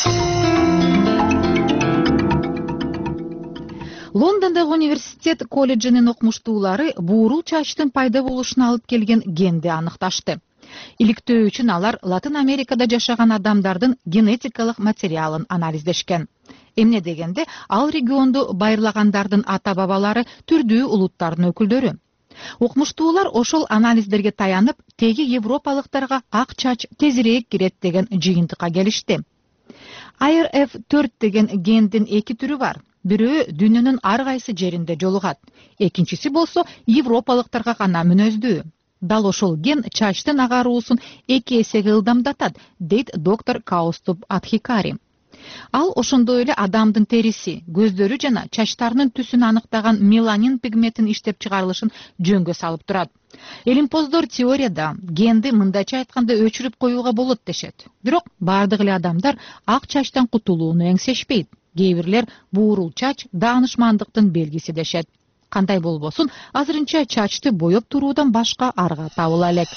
Лондондогу университет колледжинин окумуштуулары буурул чачтын пайда болушуна алып келген генди аныкташты. Иликтөө үчүн алар Латын Америкада жашаган адамдардын генетикалык материалын анализдешкен. Эмне дегенде, ал регионду байырлагандардын ата-бабалары түрдүү улуттардын өкүлдөрү. Окумуштуулар ошол анализдерге таянып, теги европалыктарга ак чач тезирээк кирет деген жыйынтыкка келишти. IRF4 деген гендин 2 түрү бар. Бирөө дүйнөнүн ар кайсы жеринде жолугат. Экинчиси болсо европалыктарга гана мүнөздүү. Дал ошол ген чачтын агаруусун 2 эсеге ылдамдатат, дейт доктор Каустуб Адхикари. Ал ошондой эле адамдын териси, көздөрү жана чачтарынын түсүн аныктаган меланин пигментин иштеп чыгарылышын жөнгө салып турат. Элимпоздор теорияда генди мындайча айтканда өчүрүп коюуга болот дешет. Бирок бардык эле адамдар ак чачтан кутулууну эңсешпейт. Кээ бирлер буурул чач даанышмандыктын белгиси дешет. Кандай болбосун, азырынча чачты боеп туруудан башка арга табыла элек.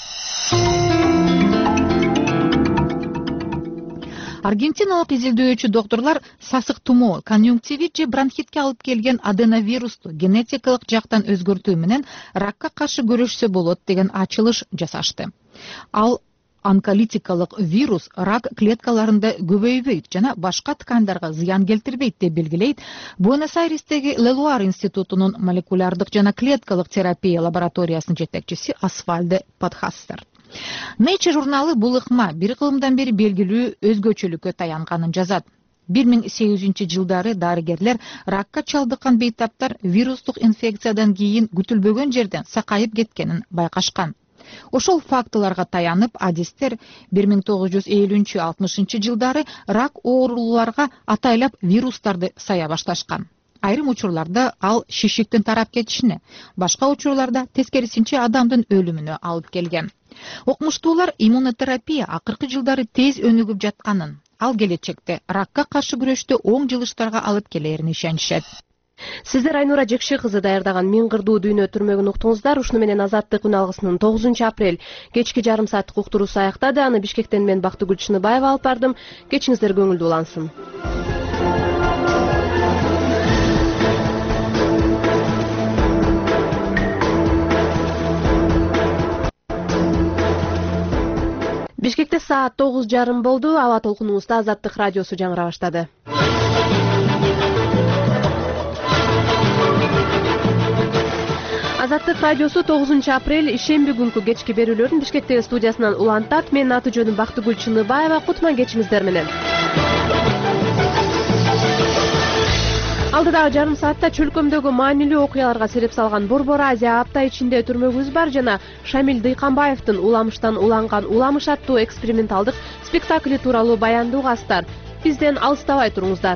Аргентиналык изилдөөчү докторлор сасык тумоо, конъюнктивит же бронхитке алып келген аденовирусту генетикалык жактан өзгөртүү менен ракка каршы күрөшсө болот деген ачылыш жасашты. Ал онколитикалык вирус рак клеткаларында көбөйбөйт жана башка ткандарга зыян келтирбейт деп белгилейт Буэнос-Айрестеги Лелуар институтунун молекулярдык жана клеткалык терапия лабораториясынын жетекчиси Асфальде Подхастер. Nature журналы бул ыкма бир кылымдан бери белгилүү өзгөчөлүккө таянганын жазат. 1800-жылдары дарыгерлер ракка чалдыккан бейтаптар вирустук инфекциядан кийин күтүлбөгөн жерден сакайып кеткенин байкашкан. Ошол фактыларга таянып, адистер 1950-60 жылдары рак оорулууларга атайлап вирустарды сая башташкан. Айрым учурларда ал шишиктин тарап кетишине, башка учурларда тескерисинче адамдын өлүмүнө алып келген. Окумуштуулар иммунотерапия акыркы жылдары тез өнүгүп жатканын, ал келечекте ракка каршы күрөштө оң жылыштарга алып келерине ишенишет.
Сиздер Айнура Жекши кызы даярдаган Мен кырдуу дүйнө түрмөгүн уктуңуздар. Ушуну менен Азаттык үн алгысынын 9 апрель кечки жарым сааттык уктуруусу аяктады. Аны Бишкектен мен Бактыгүл Чыныбаева алып бардым. Кечиңиздер көңүлдүү улансын. Бишкекте саат 9:30 болду. Аба толкунубузда Азаттык радиосу жаңыра баштады. Азаттык радиосу 9 апрель ишемби күнкү кечки берүүлөрүн Бишкектеги студиясынан улантат. Менин аты жөнүм Бактыгүл Чыныбаева. Кутман кечиңиздер менен. Алдыдагы жарым саатта чөлкөмдөгү маанилүү окуяларга сереп салган Борбор Азия апта ичинде түрмөгүбүз бар жана Шамил Дыйканбаевдин Уламыштан уланган Уламыш аттуу эксперименталдык спектакли тууралуу баяндуу угасыздар. Бизден алыстабай туруңуздар.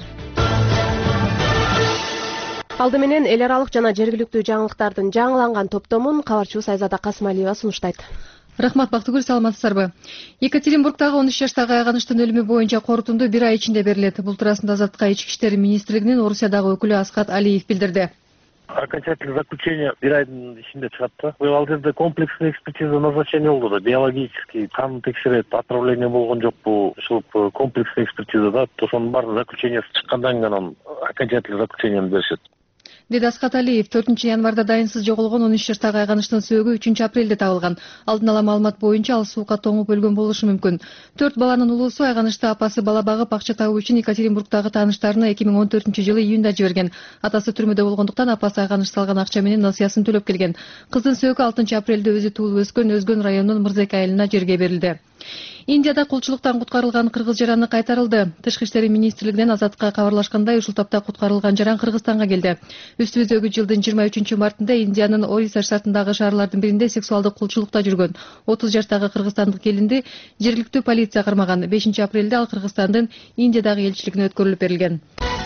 Алды менен эл аралык жана жергиликтүү жаңылыктардын жаңыланган топтомун кабарчыбыз Айзада Касымалиева сунуштайт.
Рахмат, Бактыгүл, саламатсыздарбы? Екатеринбургдагы 13 жаштагы айганыштын өлүмү боюнча корутунду 1 ай ичинде берилет. Бул туурасында Азаттыкка Ички иштер министрлигинин Орусиядагы өкүлү Аскат Алиев билдирди.
Окончательное заключение 1 айдын ичинде чыгат да. Ал жерде комплексный экспертиза назначение болду да, биологический, кан текшерет, отравление болгон жокпу, ушул комплексный экспертиза да. Ошонун баары заключениясы чыккандан кийин окончательный заключениени беришет.
Деди Аскат Алиев, 4 январда дайынсыз жоголгон 13 жаштагы айганыштын сөөгү 3 апрелде табылган. Алдын ала маалымат боюнча ал суукка тоңуп өлгөн болушу мүмкүн. 4 баланын улуусу айганышты апасы бала багып акча табуу үчүн Екатеринбургдагы тааныштарына 2014 жылы июнда жиберген. Атасы түрмөдө болгондуктан апасы айганыш салган акча менен насыясын төлөп келген. Кыздын сөөгү 6 апрелде өзү туулуп өскөн Өзгөн районунун Мырзек айылына жерге берилди. Индияда кулчулуктан куткарылган кыргыз жараны кайтарылды. Тышкы иштер министрлигинен Азаттыкка кабарлашкандай, ушул тапта куткарылган жаран Кыргызстанга келди. Үстүбүздөгү жылдын 23 мартында Индиянын Орисса штатындагы шаарлардын биринде сексуалдык кулчулукта жүргөн 30 жаштагы кыргызстандык келинди жергиликтүү полиция кармаган. 5 апрелде ал Кыргызстандын Индиядагы элчилигине өткөрүлүп берилген.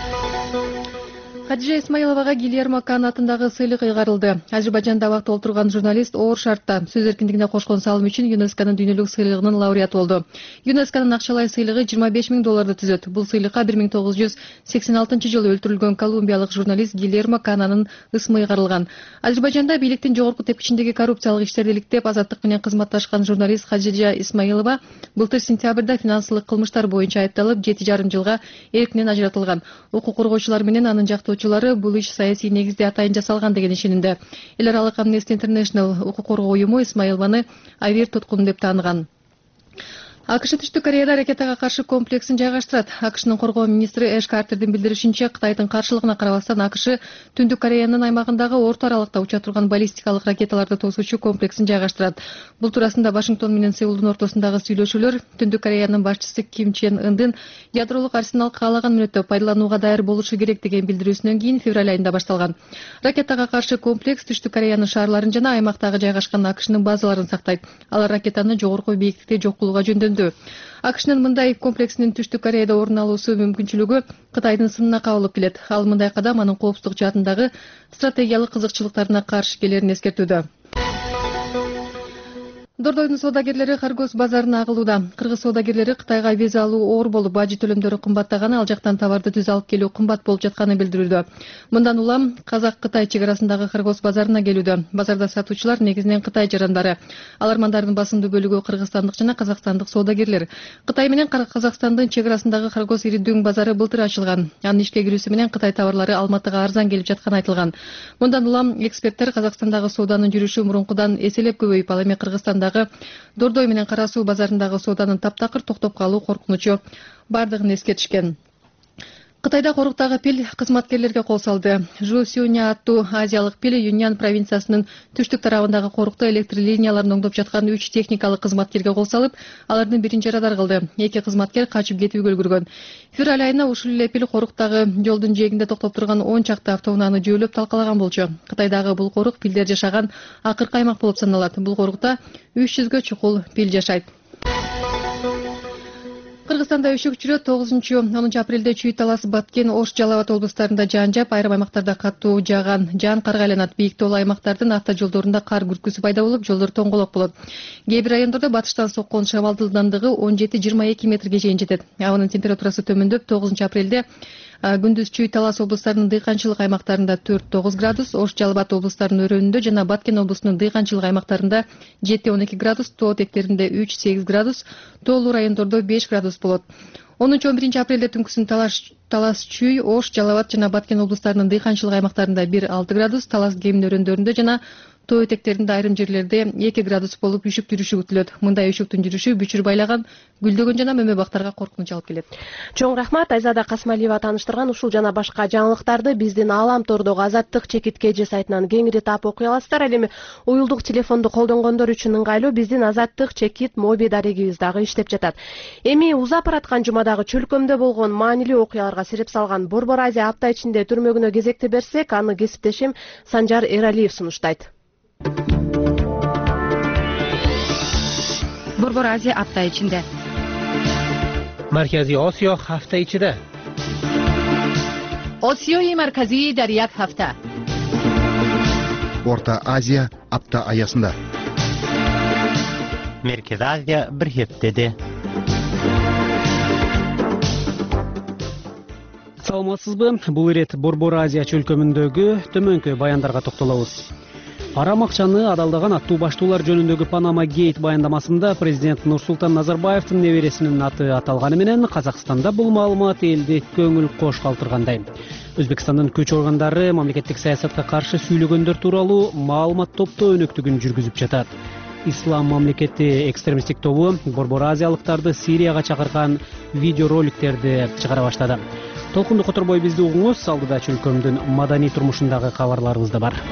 Хадижа Исмаиловага Гильермо Кан атындагы сыйлык ыйгарылды. Азербайжанда абакта отурган журналист оор шартта сөз эркиндигине кошкон салым үчүн ЮНЕСКОнун дүйнөлүк сыйлыгынын лауреаты болду. ЮНЕСКонун акчалай сыйлыгы 25 000 долларды түзөт. Бул сыйлыкка 1986 жылы өлтүрүлгөн колумбиялык журналист Гильермо Кананын ысмы ыйгарылган. Азербайжанда бийликтин жогорку тепкичиндеги коррупциялык иштерди иликтеп, Азаттык менен кызматташкан журналист Хадижа Исмаилова былтыр сентябрда финансылык кылмыштар боюнча айыпталып 7,5 жылга эркинен ажыратылган. Укук коргоочулар менен анын жактоочулары бул иш саясий негизде атайын жасалган деген ишенинде. Эл аралык Amnesty International укук коргоо уюму Исмаилованы авир туткун деп тааныган. АКШ Түштүк Кореяда ракетага каршы комплексин жайгаштырат. АКШнын коргоо министри Эш Картердин билдиришинче, Кытайдын каршылыгына карабастан АКШ Түндүк Кореянын аймагындагы орто аралыкта уча турган баллистикалык ракеталарды тосуучу комплексин жайгаштырат. Бул туурасында Вашингтон менен Сеулдун ортосундагы сүйлөшүүлөр Түндүк Кореянын башчысы Ким Чен Ындын ядролук арсенал каалаган мүнөттө пайдаланууга даяр болушу керек деген билдирүүсүнөн кийин февраль айында башталган. Ракетага каршы комплекс Түштүк Кореянын шаарларын жана аймактагы жайгашкан АКШнын базаларын сактайт. Алар ракетаны жогорку бийиктикте жок кылууга жөндөндү. АКШнын мындай комплексинин Түштүк Кореяда орун алуусу мүмкүнчүлүгү Кытайдын сынына кабылып келет. Ал мындай кадам анын коопсуздук жаатындагы стратегиялык кызыкчылыктарына каршы келерин эскертүүдө. Дордойдун соодагерлери Харгос базарына агылууда. Кыргыз соодагерлери Кытайга виза алуу оор болуп, бажы төлөмдөрү кымбаттаганы, ал жактан товарды түз алып келүү кымбат болуп жатканын билдирүүдө. Мындан улам Казак-Кытай чек арасындагы Харгос базарына келүүдө. Базарда сатуучулар негизинен Кытай жарандары. Алармандардын басымдуу бөлүгү кыргызстандык жана казакстандык соодагерлер. Кытай менен Казакстандын чек арасындагы Харгос иридүүң базары былтыр ачылган. Анын ишке кирүүсү менен Кытай товарлары Алматыга арзан келип жатканы айтылган. Мындан улам эксперттер Казакстандагы сооданын жүрүшү мурункудан эселеп көбөйүп, ал эми Кыргызстандагы Дордой менен Кара Суу базарындагы сооданын таптакыр токтоп калуу коркунучу бардыгын эскертишкен. Кытайда коруктагы пил кызматкерлерге кол салды. Жусюня аттуу азиялык пил Юньян провинциясынын түштүк тарабындагы корукта электр линияларын оңдоп жаткан 3 техникалык кызматкерге кол салып, алардын биринчи радар кылды. 2 кызматкер качып кетүүгө үлгүргөн. Февраль айында ушул эле пил коруктагы жолдун жээгинде токтоп турган 10 чакты автоунааны жөөлөп талкалаган болчу. Кытайдагы бул корук пилдер жашаган акыркы аймак болуп саналат. Бул корукта 300гө чукул пил жашайт. Кыргызстанда өшөк жүрөт. 9-10 апрелде Чүй, Талас, Баткен, Ош, Жалал Абад облустарында жаан жаап, айрым аймактарда катуу жааган жаан карга айланат. Бийик тоолуу аймактардын автожолдорунда кар күрткүсү пайда болуп, жолдор тоңголок болот. Кээ бир райондордо батыштан соккон шамал ылдамдыгы 17-22 метрге чейин жетет. Абанын температурасы төмөндөп, 9 апрелде күндүз Чүй, Талас облустарынын дыйканчылык аймактарында 4-9 градус, Ош, Жалал Абад облустарынын өрөөнүндө жана Баткен облусунун дыйканчылык аймактарында 7-12 градус, тоо тектеринде 3-8 градус, тоолуу райондордо 5 градус болот. 10-11 апрелде түнкүсүн Талас, Чүй, Ош, Жалал Абад жана Баткен облустарынын дыйканчылык аймактарында 1-6 градус, Талас кемин өрөөндөрүндө жана тоо этектеринде айрым жерлерде 2 градус болуп үшүк жүрүшү күтүлөт. Мындай үшүктүн жүрүшү бүчүр байлаган гүлдөгөн жана мөмө бактарга коркунуч алып келет.
Чоң рахмат. Айзада Касмалиева тааныштырган ушул жана башка жаңылыктарды биздин Аалам тордогу Азаттык ЧКТ сайтынан кеңири таап окуй аласыздар. Ал эми уюлдук телефонду колдонгондор үчүн ыңгайлуу биздин Азаттык ЧКТ моби дарегибиз дагы иштеп жатат. Эми узап бараткан жумадагы чөлкөмдө болгон маанилүү окуяларга сереп салган Борбор Азия апта ичинде түрмөгүнө кезекти берсек, аны кесиптешим Санжар Эралиев сунуштайт.
Борбор Азия апта ичинде.
Маркази Осиё ҳафта ичида.
Осиёи марказии дар як ҳафта.
Орта Азия апта аясында.
Меркез Азия бир хептеде.
Саламатсызбы? Бул ирет Борбор Азия чөлкөмүндөгү төмөнкү баяндарга токтолобуз. Арам акчаны адалдаган аттуу баштуулар жөнүндөгү Панама Гейт баяндамасында президент Нурсултан Назарбаевдин небересинин аты аталганы менен Казакстанда бул маалымат элди көңүл кош калтыргандай. Өзбекстандын күч органдары мамлекеттик саясатка каршы сүйлөгөндөр тууралуу маалымат топтоо өнөктүгүн жүргүзүп жатат. Ислам мамлекети экстремисттик тобу Борбор Азиялыктарды Сирияга чакырган видеороликтерди чыгара баштады. Толкунду которбой бизди угуңуз, алдыда чөлкөмдүн маданий турмушундагы кабарларыбыз да бар.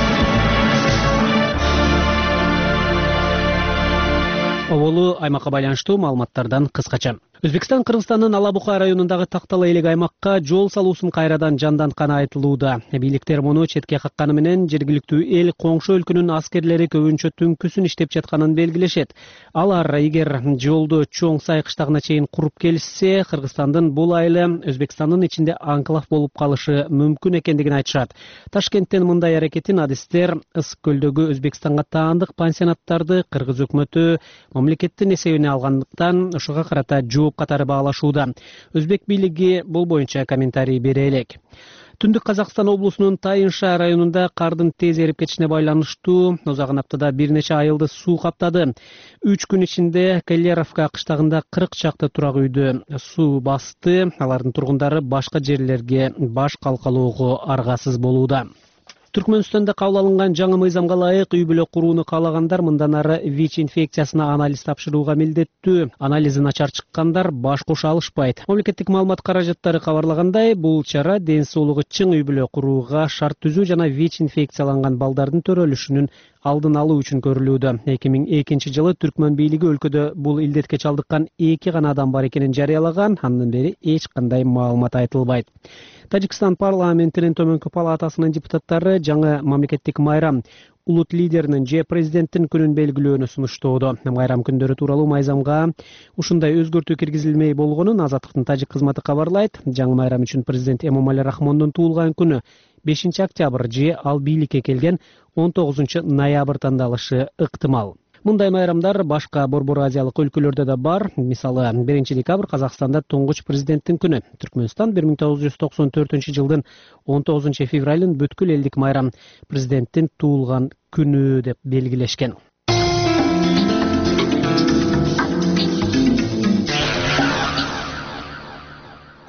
Оболу аймакка байланыштуу маалыматтардан кыскача. Өзбекстан Кыргызстандын Алабука районундагы тактала элек аймакка жол салуусун кайрадан жандантканы айтылууда. Бийликтер муну четке какканы менен жергиликтүү эл коңшу өлкөнүн аскерлери көбүнчө түнкүсүн иштеп жатканын белгилешет. Алар эгер жолду чоң сай кыштагына чейин куруп келишсе, Кыргызстандын бул айылы Өзбекстандын ичинде анклав болуп калышы мүмкүн экендигин айтышат. Ташкенттен мындай аракетин адистер Ысык көлдөгү Өзбекстанга таандык пансионаттарды Кыргыз өкмөтү мамлекеттин эсебине алгандыктан ошого карата жооп катары баалашууда. Өзбек бийлиги бул боюнча комментарий бере элек. Түндүк Казакстан облусунун Тайынша районунда кардын тез эрип кетишине байланыштуу озаган аптада бир нече айылды суу каптады. 3 күн ичинде Келлеровка кыштагында 40 чакты турак үйдү суу басты. Алардын тургундары башка жерлерге баш калкалоого аргасыз болууда. Түркмөнстанда кабыл алынган жаңы мыйзамга ылайык үй бүлө курууну каалагандар мындан ары ВИЧ инфекциясына анализ тапшырууга милдеттүү. Анализи начар чыккандар баш кошо алышпайт. Мамлекеттик маалымат каражаттары кабарлагандай, бул чара ден соолугу чың үй бүлө курууга шарт түзүү жана ВИЧ инфекцияланган балдардын төрөлүшүнүн алдын алуу үчүн көрүлүүдө. 2002 жылы Түркмөн бийлиги өлкөдө бул илдетке чалдыккан 2 гана адам бар экенин жарыялаган. Андан бери эч кандай маалымат айтылбайт. Тажикстан парламентинин төмөнкү палатасынын депутаттары жаңы мамлекеттик майрам улут лидеринин же президенттин күнүн белгилөөнү сунуштоодо. Майрам күндөрү тууралуу мыйзамга ушундай өзгөртүү киргизилмей болгонун Азаттыктын тажик кызматы кабарлайт. Жаңы майрам үчүн президент Эмомали Рахмондун туулган күнү 5 октябрь же ал бийликке келген 19 ноябрь тандалышы ыктымал. Мындай майрамдар башка Борбор Азиялык өлкөлөрдө да бар. Мисалы 1 декабрь Казакстанда туңгуч президенттин күнү. Түркмөнстан 1994 жылдын 19 февралын бүткүл элдик майрам президенттин туулган күнү деп белгилешкен.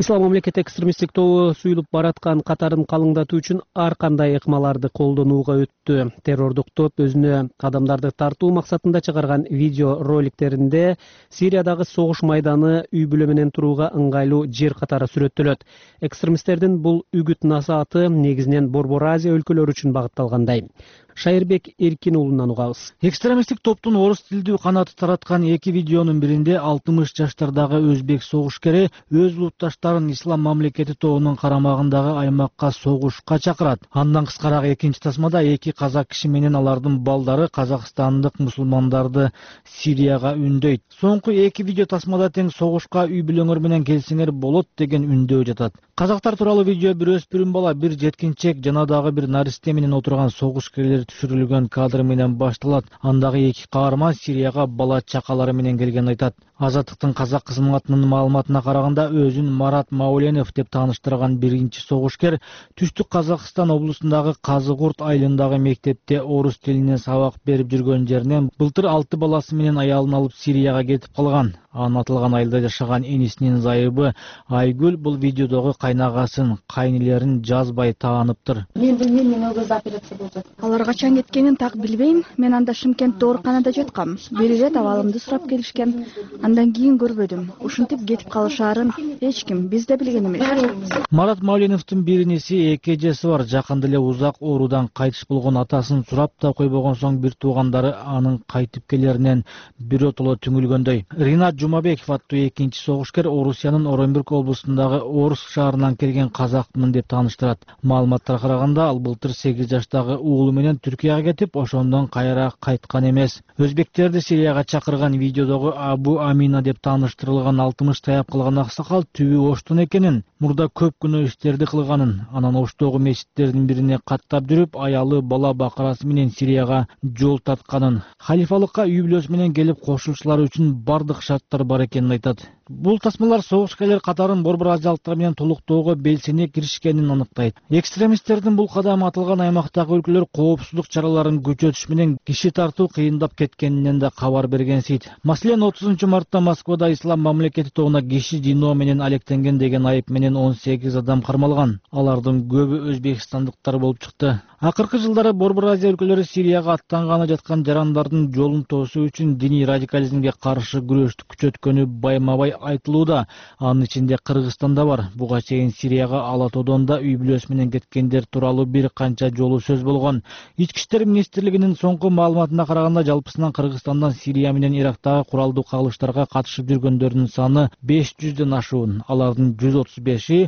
ислам мамлекети экстремисттик тобу суюлуп бараткан катарын калыңдатуу үчүн ар кандай ыкмаларды колдонууга өттү. Террордук топ өзүнө адамдарды тартуу максатында чыгарган видео роликтеринде Сириядагы согуш майданы үй бүлө менен турууга ыңгайлуу жер катары сүрөттөлөт. Экстремисттердин бул үгүт насааты негизинен Борбор Азия өлкөлөрү үчүн багытталгандай. Шайырбек Эркин уулунан угабыз.
Экстремисттик топтун орус тилдүү канаты тараткан эки видеонун биринде 60 жаштардагы өзбек согушкери өз улутташтарын ислам мамлекети тобунун карамагындагы аймакка согушка чакырат. Андан кыскараак экинчи тасмада эки казак киши менен алардын балдары казакстандык мусулмандарды Сирияга үндөйт. Соңку эки видео тасмада тең согушка үй бүлөңөр менен келсеңер болот деген үндөй жатат. Казактар тууралуу видео бир өспүрүм бала, бир жеткинчек жана дагы бир наристе менен отурган согушкерлер түшүрүлгөн кадр менен башталат. Андагы эки каарман Сирияга бала чакалары менен келген айтат. Азаттыктын казак кызматынын маалыматына караганда өзүн Марат Мауленов деп тааныштырган биринчи согушкер Түштүк Казакстан облусундагы Казыгурт айылындагы мектепте орус тилинен сабак берип жүргөн жеринен былтыр 6 баласы менен аялын алып Сирияга кетип калган. Аталган айылда жашаган энисинин зайыбы Айгүл бул видеодогу кайнагасын, кайнелерин жазбай тааныптыр.
Мен билбейм, мен ол кезде операция болуп жатат.
Алар качан кеткенин так билбейм. Мен анда Шымкентте ооруканада жаткам. Бир ирет абалымды сурап келишкен. Андан кийин көрбөдүм. Ушинтип кетип калышаарын эч ким биз да билген эмес.
Марат Мауленовдун бир иниси, эки эжеси бар. Жакында эле узак оорудан кайтыш болгон атасын сурап да койбогон соң бир туугандары анын кайтып келеринен биротоло түңүлгөндөй. Ринат Жумабеков аттуу экинчи согушкер Орусиянын Оронбург облусундагы Орус шаарынан келген казакмын деп тааныштырат. Маалыматтарга караганда ал былтыр 8 жаштагы уулу менен Түркияга кетип, ошондон кайра кайткан эмес. Өзбектерди Сирияга чакырган видеодогу Абу Амина деп тааныштырылган 60 таяп калган аксакал түбү оштун экенин, мурда көп күнөө иштерди кылганын, анан оштогу мечиттердин бирине каттап жүрүп, аялы бала бакарасы менен Сирияга жол тартканын, халифалыкка үй бүлөсү менен келип кошулушулары үчүн бардык шарттар бар экенин айтат. Бул тасмалар согушкерлер катарын борбор азиялыктар менен толуктоого белсене киришкенин аныктайт. Экстремисттердин бул кадамы аталган аймактагы өлкөлөр коопсуздук чараларын күчөтүш менен киши тартуу кыйындап кеткенинен да кабар бергенсийт. Маселен 30 мартта Москвада ислам мамлекети тобуна киши жиноо менен алектенген деген айып менен 18 адам кармалган. Алардын көбү өзбекстандыктар болуп чыкты. Акыркы жылдары Борбор Азия өлкөлөрү Сирияга аттанганы жаткан жарандардын жолун тоосуу үчүн диний радикализмге каршы күрөштү күчөткөнү байма-бай айтылууда. Анын ичинде Кыргызстан да бар. Буга чейин Сирияга Алатоодон да үй бүлөсү менен кеткендер тууралуу бир канча жолу сөз болгон. Ички иштер министрлигинин соңку маалыматына караганда жалпысынан Кыргызстандан Сирия менен Ирактагы куралдуу кагылыштарга катышып жүргөндөрдүн саны 500дөн ашуун. Алардын 135и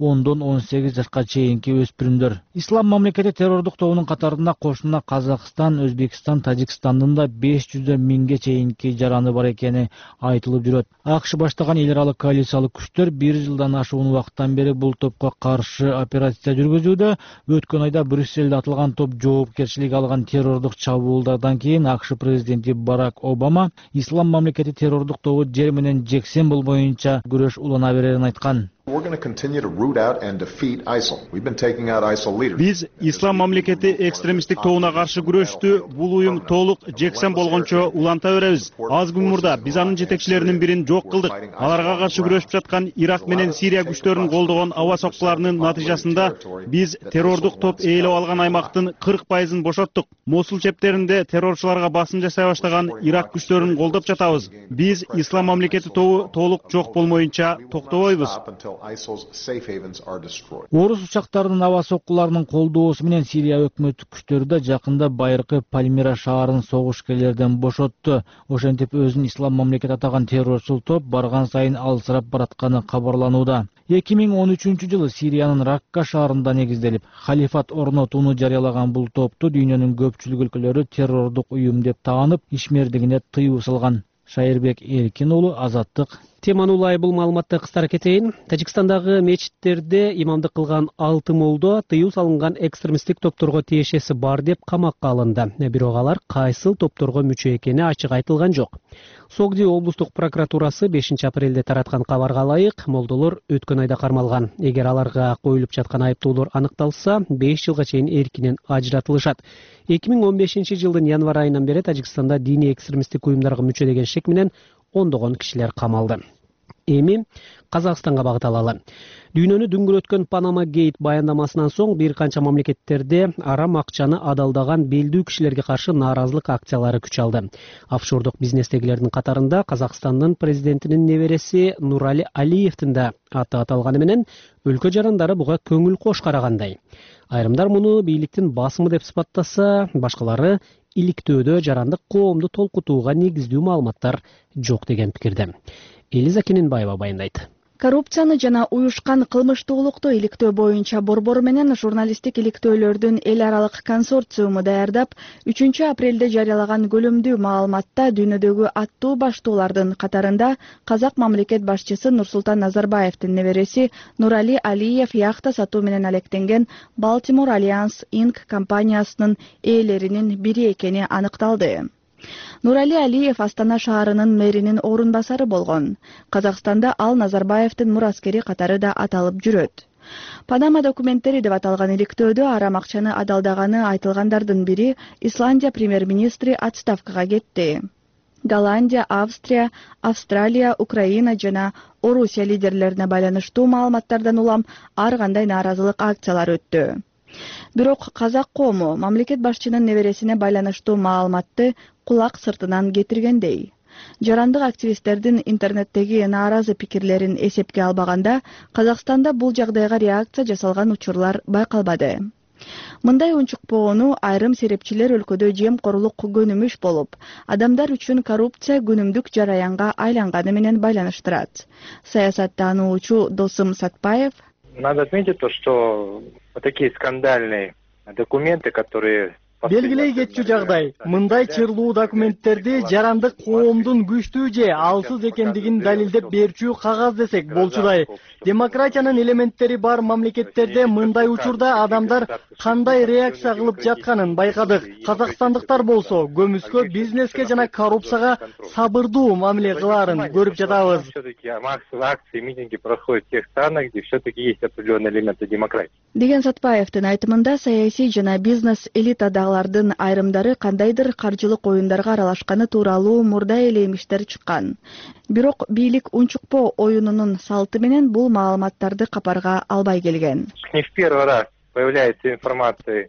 10-18 жашка чейинки өспүрүмдөр. Ислам мамлекети террордук тобунун катарында кошуна Казакстан, Өзбекстан, Тажикстандын да 500 миңге чейинки жараны бар экени айтылып жүрөт. АКШ баштаган эл аралык коалициялык күчтөр 1 жылдан ашуун убакыттан бери бул топко каршы операция жүргүзүүдө. Өткөн айда Брюссельде атылган топ жоопкерчилик алган террордук чабуулдардан кийин АКШ президенти Барак Обама ислам мамлекети террордук тобу жер менен жексен болбоюнча күрөш улана берерин айткан.
Биз ислам мамлекети экстремисттик тобуна каршы күрөштү бул уюм толук жексен болгончо уланта беребиз. Аз күн мурда биз анын жетекчилеринин бирин жок кылдык. Аларга каршы күрөшүп жаткан Ирак менен Сирия күчтөрүн колдогон аба соккуларынын натыйжасында биз террордук топ ээлеп алган аймактын 40%ын бошоттук. Мосул чептеринде террорчуларга басым жасай баштаган Ирак күчтөрүн колдоп жатабыз. Биз ислам мамлекети тобу толук жок болмоюнча токтобойбуз.
Орус учактарынын аба соккуларынын колдоосу менен Сирия өкмөттүк күчтөрү да жакында байыркы Пальмира шаарын согушкерлерден бошотту. Ошентип өзүн ислам мамлекет атаган террорчул топ барган сайын алсырап баратканы кабарланууда. 2013-жылы Сириянын Ракка шаарында негизделип, халифат орнотууну жарыялаган бул топту дүйнөнүн көпчүлүк өлкөлөрү террордук уюм деп таанып, ишмердигине тыюу салган. Шайырбек Эркин уулу, Азаттык.
Теманы улай бул маалыматты кыстара кетейин. Тажикстандагы мечиттерде имамдык кылган 6 молдо тыюу салынган экстремисттик топторго тиешеси бар деп камакка алынды. Бирок алар кайсыл топторго мүчө экени ачык айтылган жок. Согди облустук прокуратурасы 5 апрелде тараткан кабарга ылайык молдолор өткөн айда кармалган. Эгер аларга коюлуп жаткан айыптоолор аныкталса, 5 жылга чейин эркинен ажыратылышат. 2015-жылдын январь айынан бери Тажикстанда диний экстремисттик уюмдарга мүчө деген шек менен ондогон кишилер камалды. Эми Казакстанга багыт алалы. Дүйнөнү дүңгүрөткөн Panama Gate баяндамасынан соң бир канча мамлекеттерде арам акчаны адалдаган белдүү кишилерге каршы нааразылык акциялары күч алды. Офшордук бизнестегилердин катарында Казакстандын президентинин небереси Нурали Алиевдин да аты аталганы менен өлкө жарандары буга көңүл кош карагандай. Айрымдар муну бийликтин басымы деп сыпаттаса, башкалары иликтөөдө жарандык коомду толкутууга негиздүү маалыматтар жок деген пикирде. Элиза Кененбаева баяндайт.
Коррупцияны жана уюшкан кылмыштуулукту иликтөө боюнча борбор менен журналисттик иликтөөлөрдүн эл аралык консорциуму даярдап, 3-апрелде жарыялаган көлөмдүү маалыматта дүйнөдөгү аттуу баштуулардын катарында Казак мамлекет башчысы Нурсултан Назарбаевдин небереси Нурали Алиев яхта сатуу менен алектенген Baltimore Alliance Inc. компаниясынын ээлеринин бири экени аныкталды. Нурали Алиев Астана шаарынын мэринин орун басары болгон. Казакстанда ал Назарбаевдин мураскери катары да аталып жүрөт. Панама документтери деп аталган иликтөөдө арам акчаны адалдаганы айтылгандардын бири Исландия премьер-министри отставкага кетти. Голландия, Австрия, Австралия, Украина жана Орусия лидерлерине байланыштуу маалыматтардан улам ар кандай нааразылык акциялары өттү. Бирок казак коому мамлекет башчынын небересине байланыштуу маалыматты кулак сыртынан кетиргендей. Жарандык активисттердин интернеттеги нааразы пикирлерин эсепке албаганда, Казакстанда бул жагдайга реакция жасалган учурлар байкалбады. Мындай унчукпоону айрым серепчилер өлкөдө жемкорлук көнүмүш болуп, адамдар үчүн коррупция күнүмдүк жараянга айланганы менен байланыштырат. Саясаттануучу Досым Сатпаев:
Надо отметить то, что вот такие скандальные документы, которые
белгилей кетчү жагдай. Мындай чырлуу документтерди жарандык коомдун күчтүү же алсыз экендигин далилдеп берчү кагаз десек болчудай. Демократиянын элементтери бар мамлекеттерде мындай учурда адамдар кандай реакция кылып жатканын байкадык. Казакстандыктар болсо көмүскө бизнеске жана коррупцияга сабырдуу мамиле кылаарын көрүп жатабыз.
Массовые акции, митинги проходят в тех странах, где все-таки есть определенные элементы демократии.
Деген Сатпаевдин айтымында саясий жана бизнес элитадагылардын айрымдары кандайдыр каржылык оюндарга аралашканы тууралуу мурда эле эмиштер чыккан. Бирок бийлик унчукпоо оюнунун салты менен бул маалыматтарды капарга албай келген.
Не в первый раз появляется информация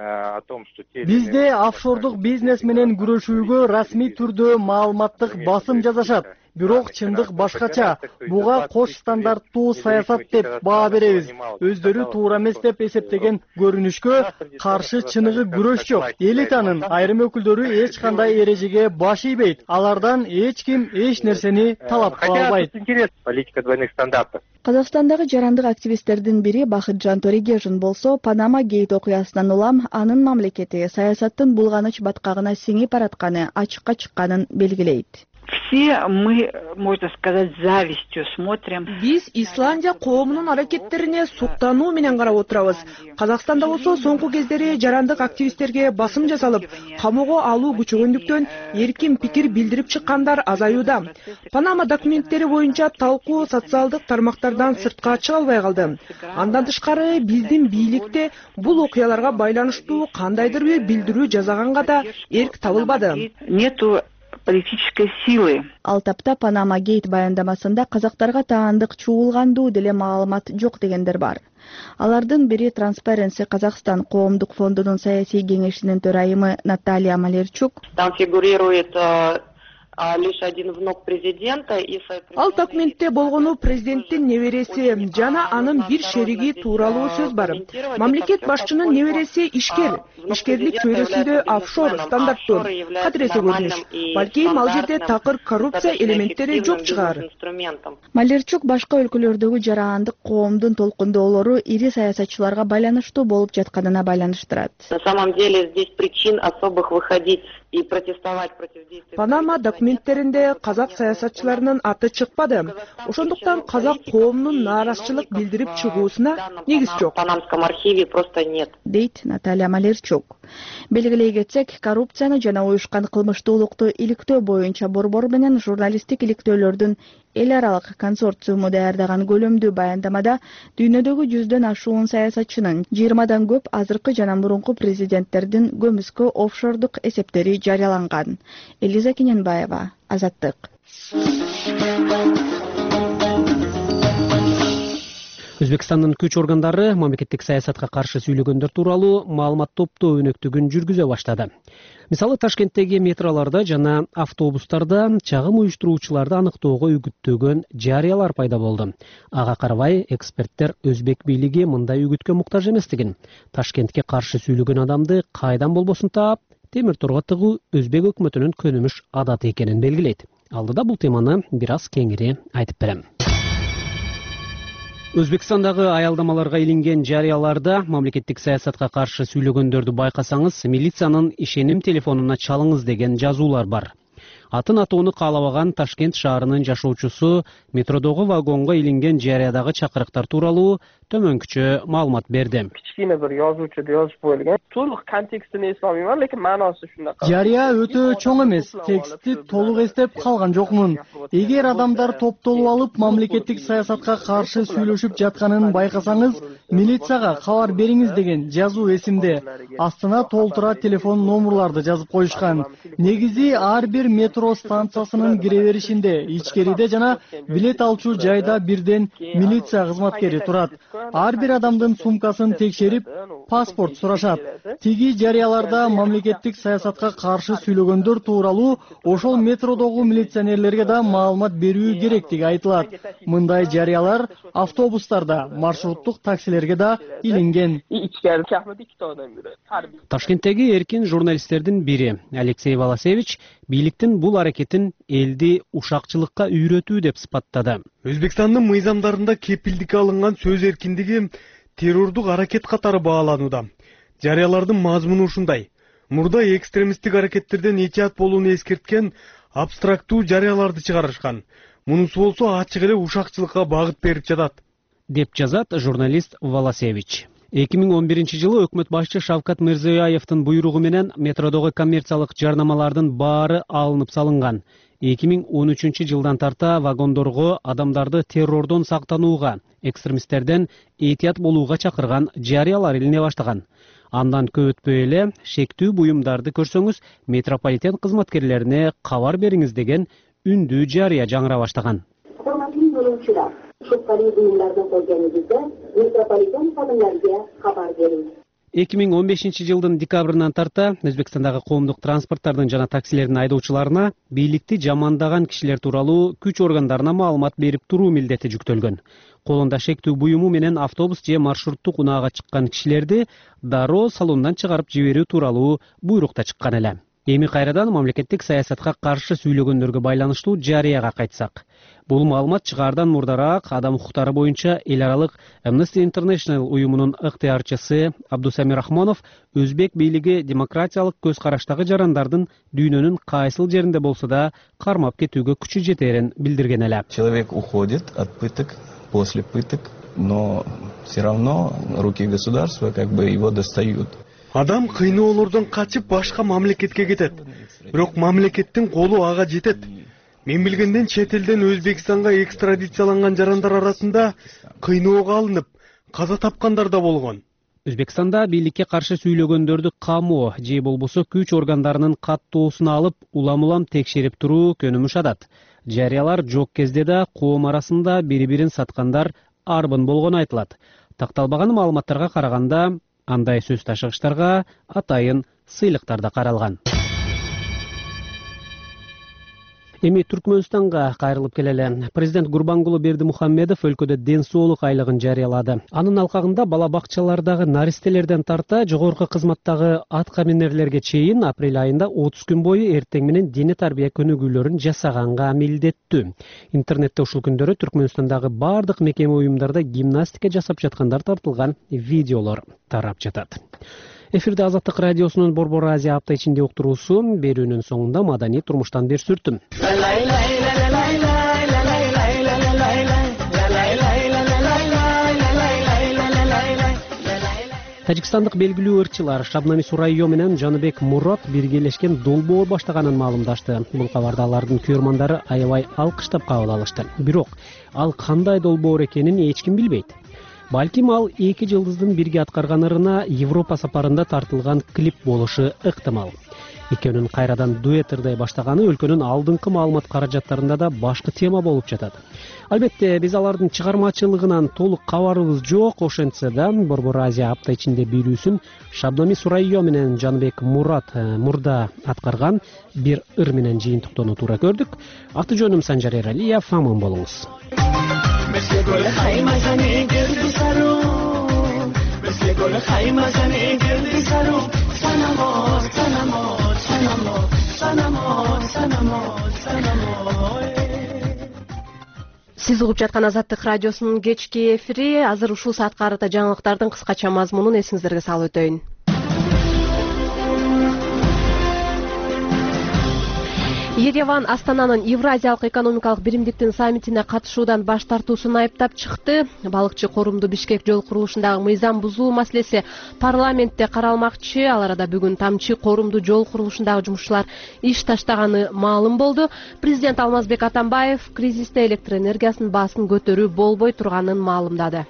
о том, что
бизде офшордук бизнес менен күрөшүүгө расмий түрдө маалыматтык басым жасашат. Бирок чындык башкача. Буга кош стандарттуу саясат деп баа беребиз. Өздөрү туура эмес деп эсептеген көрүнүшкө каршы чыныгы күрөш жок. Элитанын айрым өкүлдөрү эч кандай эрежеге баш ийбейт. Алардан эч ким эч нерсени талап кыла албайт.
Политика двойных стандартов.
Казакстандагы жарандык активисттердин бири Бахытжан Торегежин болсо, Панама Гейт окуясынан улам анын мамлекети саясаттын булганыч баткагына сиңип баратканы ачыкка чыкканын белгилейт.
Все мы, можно сказать, завистью смотрим.
Биз Исландия коомунун аракеттерине суктануу менен карап отурабыз. Казакстанда болсо соңку кездери жарандык активисттерге басым жасалып, камоого алуу күчөгөндүктөн эркин пикир билдирип чыккандар азаюуда. Панама документтери боюнча талкуу социалдык тармактардан сыртка чыга албай калды. Андан тышкары биздин бийликте бул окуяларга байланыштуу кандайдыр бир билдирүү жасаганга да эрк табылбады.
Нету политической силы.
Ал тапта Панама Гейт баяндамасында казактарга таандык чуулгандуу деле маалымат жок дегендер бар. Алардын бири Transparency Казахстан коомдук фондунун саясий кеңешинин төрайымы Наталья Малерчук.
Там фигурирует лишь один внук президента.
Ал документте болгону президенттин небереси жана анын бир шериги тууралуу сөз бар. Мамлекет башчынын небереси ишкер. Ишкерлик чөйрөсүндө офшор стандарттуу кадыресе көрүнүш. Балким ал жерде такыр коррупция элементтери жок чыгар.
Малерчук башка өлкөлөрдөгү жарандык коомдун толкундоолору ири саясатчыларга байланыштуу болуп жатканына байланыштырат.
На самом деле здесь причин особых выходить и протестовать против действий.
Панама документтеринде казак саясатчыларынын аты чыкпады. Ошондуктан казак коомунун нааразычылык билдирип чыгуусуна негиз жок.
В Панамском архиве просто нет.
Дейт Наталья Малерчук. Белгилей кетсек, коррупцияны жана уюшкан кылмыштуулукту иликтөө боюнча борбор менен журналисттик иликтөөлөрдүн эл аралык консорциуму даярдаган көлөмдүү баяндамада дүйнөдөгү 100дөн ашуун саясатчынын 20дан көп азыркы жана мурунку президенттердин көмүскө офшордук эсептери жарыяланган. Элиза Кененбаева, Азаттык.
Өзбекстандын күч органдары мамлекеттик саясатка каршы сүйлөгөндөр тууралуу маалымат топтоо өнөктүгүн жүргүзө баштады. Мисалы Ташкенттеги метролордо жана автобустарда чагым уюштуруучуларды аныктоого үгүттөгөн жарыялар пайда болду. Ага карабай эксперттер өзбек бийлиги мындай үгүткө муктаж эместигин, Ташкентке каршы сүйлөгөн адамды кайдан болбосун таап, темир торго тыгуу өзбек өкмөтүнүн көнүмүш адаты экенин белгилейт. Алдыда бул теманы бир аз кеңири айтып берем. Өзбекстандагы аялдамаларга илинген жарыяларда мамлекеттик саясатка каршы сүйлөгөндөрдү байкасаңыз, милициянын ишеним телефонуна чалыңыз деген жазуулар бар. Атын атоону каалабаган Ташкент шаарынын жашоочусу метродогу вагонго илинген жарыядагы чакырыктар тууралуу төмөнкүчө маалымат берди.
Кичине бир жазуучуда жазып коюлган. Толук контекстин эсине албайм, лекин маанасы ушундай.
Жарыя өтө чоң эмес, текстти толук эстеп калган жокмун. Эгер адамдар топтолуп алып мамлекеттик саясатка каршы сүйлөшүп жатканын байкасаңыз, милицияга кабар бериңиз деген жазуу эсимде. Астына толтура телефон номерларды жазып коюшкан. Негизи ар бир метро станциясынын кире беришинде, ичкериде жана билет алчу жайда бирден милиция кызматкери турат. Ар бир адамдын сумкасын текшерип, паспорт сурашат. Тиги жарыяларда мамлекеттик саясатка каршы сүйлөгөндөр тууралуу ошол метродогу милиционерлерге да маалымат берүү керектиги айтылат. Мындай жарыялар автобустарда, маршруттук таксилерге да илинген.
Ташкенттеги эркин журналисттердин бири Алексей Волосевич бийликтин бул аракетин элди ушакчылыкка үйрөтүү деп сыпаттады.
Өзбекстандын мыйзамдарында кепилдикке алынган сөз эркиндиги террордук аракет катары бааланууда. Жарыялардын мазмуну ушундай. Мурда экстремисттик аракеттерден этият болууну эскерткен абстрактуу жарыяларды чыгарышкан. Мунусу болсо ачык эле ушакчылыкка багыт берип жатат,
деп жазат журналист Волосевич. 2011-жылы өкмөт башчы Шавкат Мирзиёевдин буйругу менен метродогу коммерциялык жарнамалардын баары алынып салынган. 2013-жылдан тарта вагондорго адамдарды террордон сактанууга, экстремисттерден этият болууга чакырган жарыялар илине баштаган. Андан көп өтпөй эле шектүү буюмдарды көрсөңүз, метрополитен кызматкерлерине кабар бериңиз деген үндүү жарыя жаңыра баштаган.
Урматтуу yo'lovchilar, shubhali buyumlarni qo'yganingizda metropoliten xodimlariga xabar bering.
2015-жылдын декабрынан тарта Өзбекстандагы коомдук транспорттардын жана таксилердин айдоочуларына бийликти жамандаган кишилер тууралуу күч органдарына маалымат берип туруу милдети жүктөлгөн. Колунда шектүү буюму менен автобус же маршруттук унаага чыккан кишилерди дароо салондан чыгарып жиберүү тууралуу буйрук да чыккан эле. Эми кайрадан мамлекеттик саясатка каршы сүйлөгөндөргө байланыштуу жарыяга кайтсак. Бул маалымат чыгаардан мурдараак адам укуктары боюнча эл аралык Amnesty International уюмунун ыктыярчысы Абдусамир Рахмонов өзбек бийлиги демократиялык көз караштагы жарандардын дүйнөнүн кайсыл жеринде болсо да кармап кетүүгө күчү жетерин билдирген эле.
Человек уходит от пыток, после пыток, но все равно руки государства как бы его достают.
Адам кыйноолордон качып башка мамлекетке кетет. Бирок мамлекеттин колу ага жетет. Мен билгенден чет элден Өзбекстанга экстрадицияланган жарандар арасында кыйноого алынып, каза тапкандар да болгон.
Өзбекстанда бийликке каршы сүйлөгөндөрдү камоо же болбосо күч органдарынын каттоосун алып, улам-улам текшерип туруу көнүмүш адат. Жарыялар жок кезде да коом арасында бири-бирин саткандар арбын болгону айтылат. Такталбаган маалыматтарга караганда, андай сөз ташыгычтарга атайын сыйлыктар да каралган. Эми Түркмөнстанга кайрылып келели. Президент Гурбангулы Бердимухамедов өлкөдө ден соолук айлыгын жарыялады. Анын алкагында бала бакчалардагы наристелерден тарта жогорку кызматтагы атка минерлерге чейин апрель айында 30 күн бою эртең менен дене тарбия көнүгүүлөрүн жасаганга милдеттүү. Интернетте ушул күндөрү Түркмөнстандагы бардык мекеме уюмдарда гимнастика жасап жаткандар тартылган видеолор тарап жатат. Эфирде Азаттык радиосунун Борбор Азия апта ичинде уктуруусу, берүүнүн соңунда маданий турмуштан бир сүртүм. Тажикстандык белгилүү ырчылар Шабнами Сурайё менен Жаныбек Мурат биргелешкен долбоор баштаганын маалымдашты. Бул кабарды алардын көрмандары аябай алкыштап кабыл алышты. Бирок ал кандай долбоор экенин эч ким билбейт. Балким ал 2 жылдыздын бирге аткарган ырына Европа сапарында тартылган клип болушу ыктымал. экөөнүн кайрадан дуэт ырдай баштаганы өлкөнүн алдыңкы маалымат каражаттарында да башкы тема болуп жатат. Албетте биз алардын чыгармачылыгынан толук кабарыбыз жок. Ошентсе да Борбор Азия апта ичинде берүүсүн Шабнами Сурайё менен Жанбек Мурда аткарган бир ыр менен жыйынтыктоону туура көрдүк. Аты жөнүм Санжар Эралиев, аман болуңуз.
Сиз угуп жаткан Азаттык радиосунун кечки эфири. Азыр ушул саатка карата жаңылыктардын кыскача мазмунун эсиңиздерге салып өтөйүн. Ереван Астананын Евразиялык экономикалык биримдиктин саммитине катышуудан баш тартуусун айыптап чыкты. Балыкчы корумду Бишкек жол курулушундагы мыйзам бузуу маселеси парламентте каралмакчы. Ал арада бүгүн Тамчы корумду жол курулушундагы жумушчулар иш таштаганы маалым болду. Президент Алмазбек Атамбаев кризисте электр энергиясынын баасын көтөрүү болбой турганын маалымдады.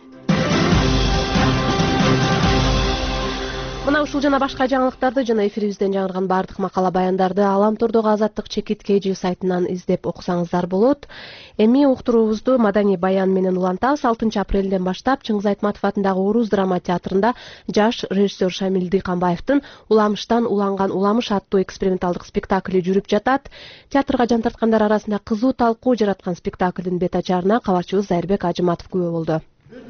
Мына ушул жана башка жаңылыктарды жана эфирибизден жаңырган бардык макала баяндарды Аламтордогу Азаттык чекит KG сайтынан издеп окусаңыздар болот. Эми уктуруубузду маданий баян менен улантабыз. 6 апрелден баштап Чыңгыз Айтматов атындагы Орус драма театрында жаш режиссер Шамил Дыйканбаевдин Уламыштан уланган Уламыш аттуу эксперименталдык спектакли жүрүп жатат. Театрга жан тарткандар арасында кызуу талкуу жараткан спектаклдин бет ачарына кабарчыбыз Зайырбек Ажыматов күбө болду.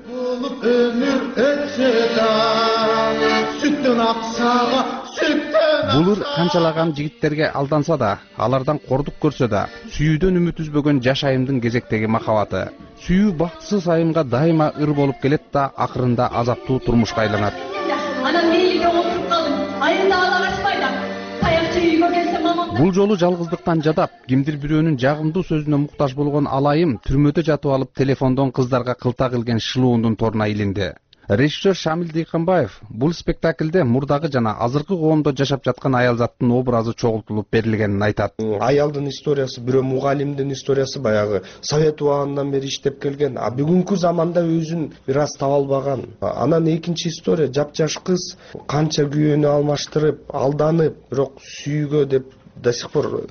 Бул ыр канчалаган жигиттерге алданса да, алардан кордук көрсө да, сүйүүдөн үмүт үзбөгөн жаш айымдын кезектеги махабаты. Сүйүү бактысыз айымга дайыма ыр болуп келет да, акырында азаптуу турмушка айланат.
Анан мейилге отуруп калдым. Айында ала качпайда. Таякчы үйгө келсем мамам.
Бул жолу жалгыздыктан жадап, кимдир бирөөнүн жагымдуу сөзүнө муктаж болгон алайым түрмөдө жатып алып телефондон кыздарга кылта килген шылуундун торуна илинди. Режиссер Шамил Дыйканбаев бул спектаклде мурдагы жана азыркы коомдо жашап жаткан аялзаттын образы чогултулуп берилгенин айтат.
Аялдын историясы, бирөө мугалимдин историясы баягы Совет убагынан бери иштеп келген, а бүгүнкү заманда өзүн бир аз таба албаган. Анан экинчи история жапжаш кыз канча күйөөнү алмаштырып, алданып, бирок сүйүүгө деп до сих пор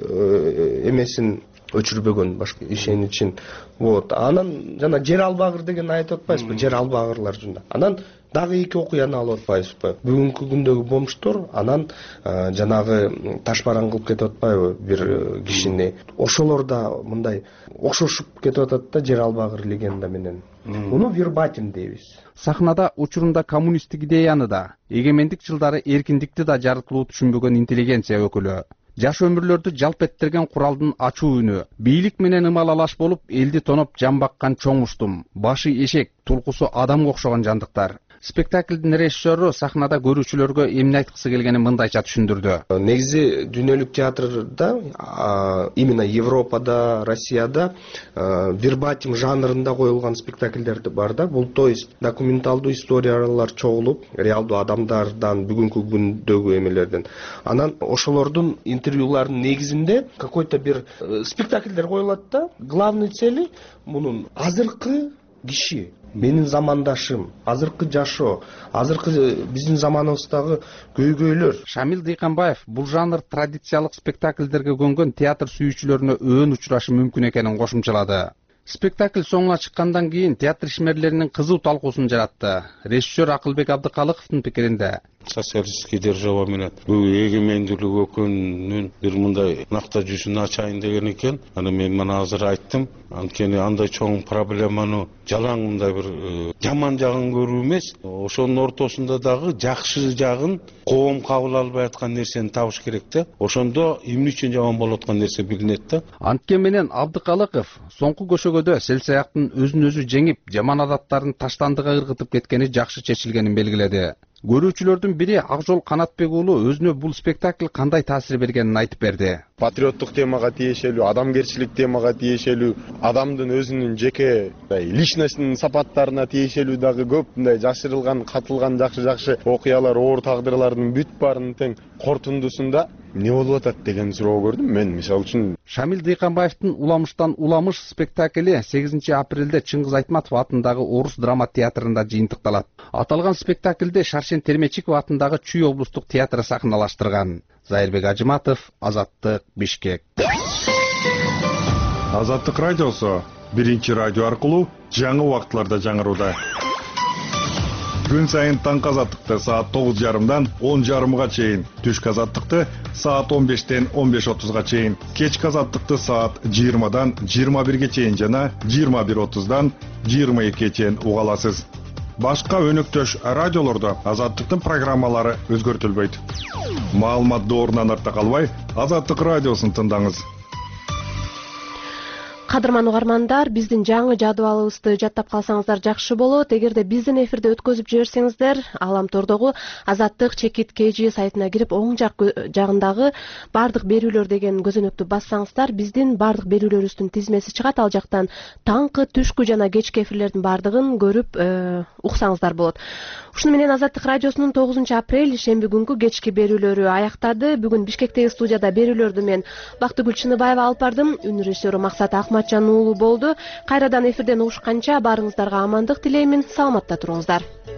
эмесин өчүрбөгөн башка ишеничин. Вот. Анан жана жер албагыр деген айтып атпайсызбы? Жер албагырлар жөнүндө. Анан дагы эки окуяны алып атпайсызбы? Бүгүнкү күндөгү бомжтор анан жанагы ташбаран кылып кетип атпайбы бир кишини. Ошолор да мындай окшошуп кетип атат да жер албагыр легенда менен. Муну вербатим дейбиз.
Сахнада учурунда коммунисттик идеяны да, эгемендик жылдары эркиндикти да жарыктылуу түшүнбөгөн интеллигенция өкүлү. Жаш өмүрлөрдү жалп эттерген куралдын ачуу үнү. Бийлик менен ымалалаш болуп, элди тоноп жан баккан чоң уштум. Башы эшек, тулкусу адамга окшогон жандыктар. Спектаклдин режиссеру сахнада көрүүчүлөргө эмне айткысы келгенин мындайча түшүндүрдү.
Негизи дүйнөлүк театрда, именно Европада, Россияда вербатим жанрында коюлган спектакльдер бар да. Бул то есть документалдуу историялар чогулуп, реалдуу адамдардан, бүгүнкү күндөгү эмелерден. Анан ошолордун интервьюларынын негизинде какой-то бир спектакльдер коюлат да. Главный цели мунун азыркы киши, менин замандашым, азыркы жашоо, азыркы биздин заманыбыздагы көйгөйлөр.
Шамил Дыйканбаев бул жанр традициялык спектакльдерге көнгөн театр сүйүүчүлөрүнө өөн учурашы мүмкүн экенин кошумчалады. Спектакль соңуна чыккандан кийин театр ишмерлеринин кызуу талкуусун жаратты. Режиссер Акылбек Абдыкалыковдун пикиринде
социалисттик держава менен эгемендүүлүк экөөнүн бир мындай накта жүзүн ачайын деген экен. Аны мен мына азыр айттым. Анткени андай чоң проблеманы жалаң мындай бир жаман жагын көрүү эмес, ошонун ортосунда дагы жакшы жагын коом кабыл албай аткан нерсени табыш керек да. Ошондо эмне үчүн жаман болуп аткан нерсе билинет да.
Анткени менен Абдыкалыков соңку көшөгөдө селсаяктын өзүн өзү жеңип, жаман адаттарын таштандыга ыргытып кеткени жакшы чечилгенин белгиледи. Көрүүчүлөрдүн бири Акжол Канатбек уулу өзүнө бул спектакль кандай таасир бергенин айтып берди.
Патриоттук темага тиешелүү, адамгерчилик темага тиешелүү, адамдын өзүнүн жеке личностнун сапаттарына тиешелүү дагы көп мындай жашырылган, катылган жакшы окуялар, оор тагдырлардын бүт баарынын тең кортундусунда эмне болуп атат деген суроо көрдүм мен. Мисалы үчүн
Шамил Дыйканбаевдин Уламыштан уламыш спектакли 8 апрелде Чыңгыз Айтматов атындагы Орус драма театрында жыйынтыкталат. Аталган спектакльде Шаршен Термечиков атындагы Чүй облустук театры сахналаштырган. Зайырбек Ажыматов, Азаттык, Бишкек.
Азаттык радиосу биринчи радио аркылуу жаңы убакытларда жаңырууда. Күн сайын таңкы азаттыкты саат 9:30дан 10:30га чейин, түшкү азаттыкты саат 15-тен 15:30га чейин, кечки азаттыкты саат 20-дан 21-ге чейин жана 21:30дан 22-ге чейин уга аласыз. Башка өнөктөш радиолордо Азаттыктын программалары өзгөртүлбөйт. Маалымат доорунан артта калбай, Азаттык радиосун тыңдаңыз.
Кадырман угармандар, биздин жаңы жадыбалыбызды жаттап калсаңыздар жакшы болот. Эгерде биздин эфирде өткөзүп жиберсеңиздер, Аламтордогу Азаттык чекит KG сайтына кирип, оң жагындагы бардык берүүлөр деген көзөнөктү бассаңыздар, биздин бардык берүүлөрүбүздүн тизмеси чыгат. Ал жактан таңкы, түшкү жана кечки эфирлердин бардыгын көрүп уксаңыздар болот. Ушуну менен Азаттык радиосунун 9 апрель шемби күнгү кечки берүүлөрү аяктады. Бүгүн Бишкектеги студияда берүүлөрдү мен Бактыгүл Чыныбаева алып бардым. Үн режиссеру Максат Ахматжан уулу болду. Кайрадан эфирден угушканча баарыңыздарга амандык тилеймин. Саламатта туруңуздар.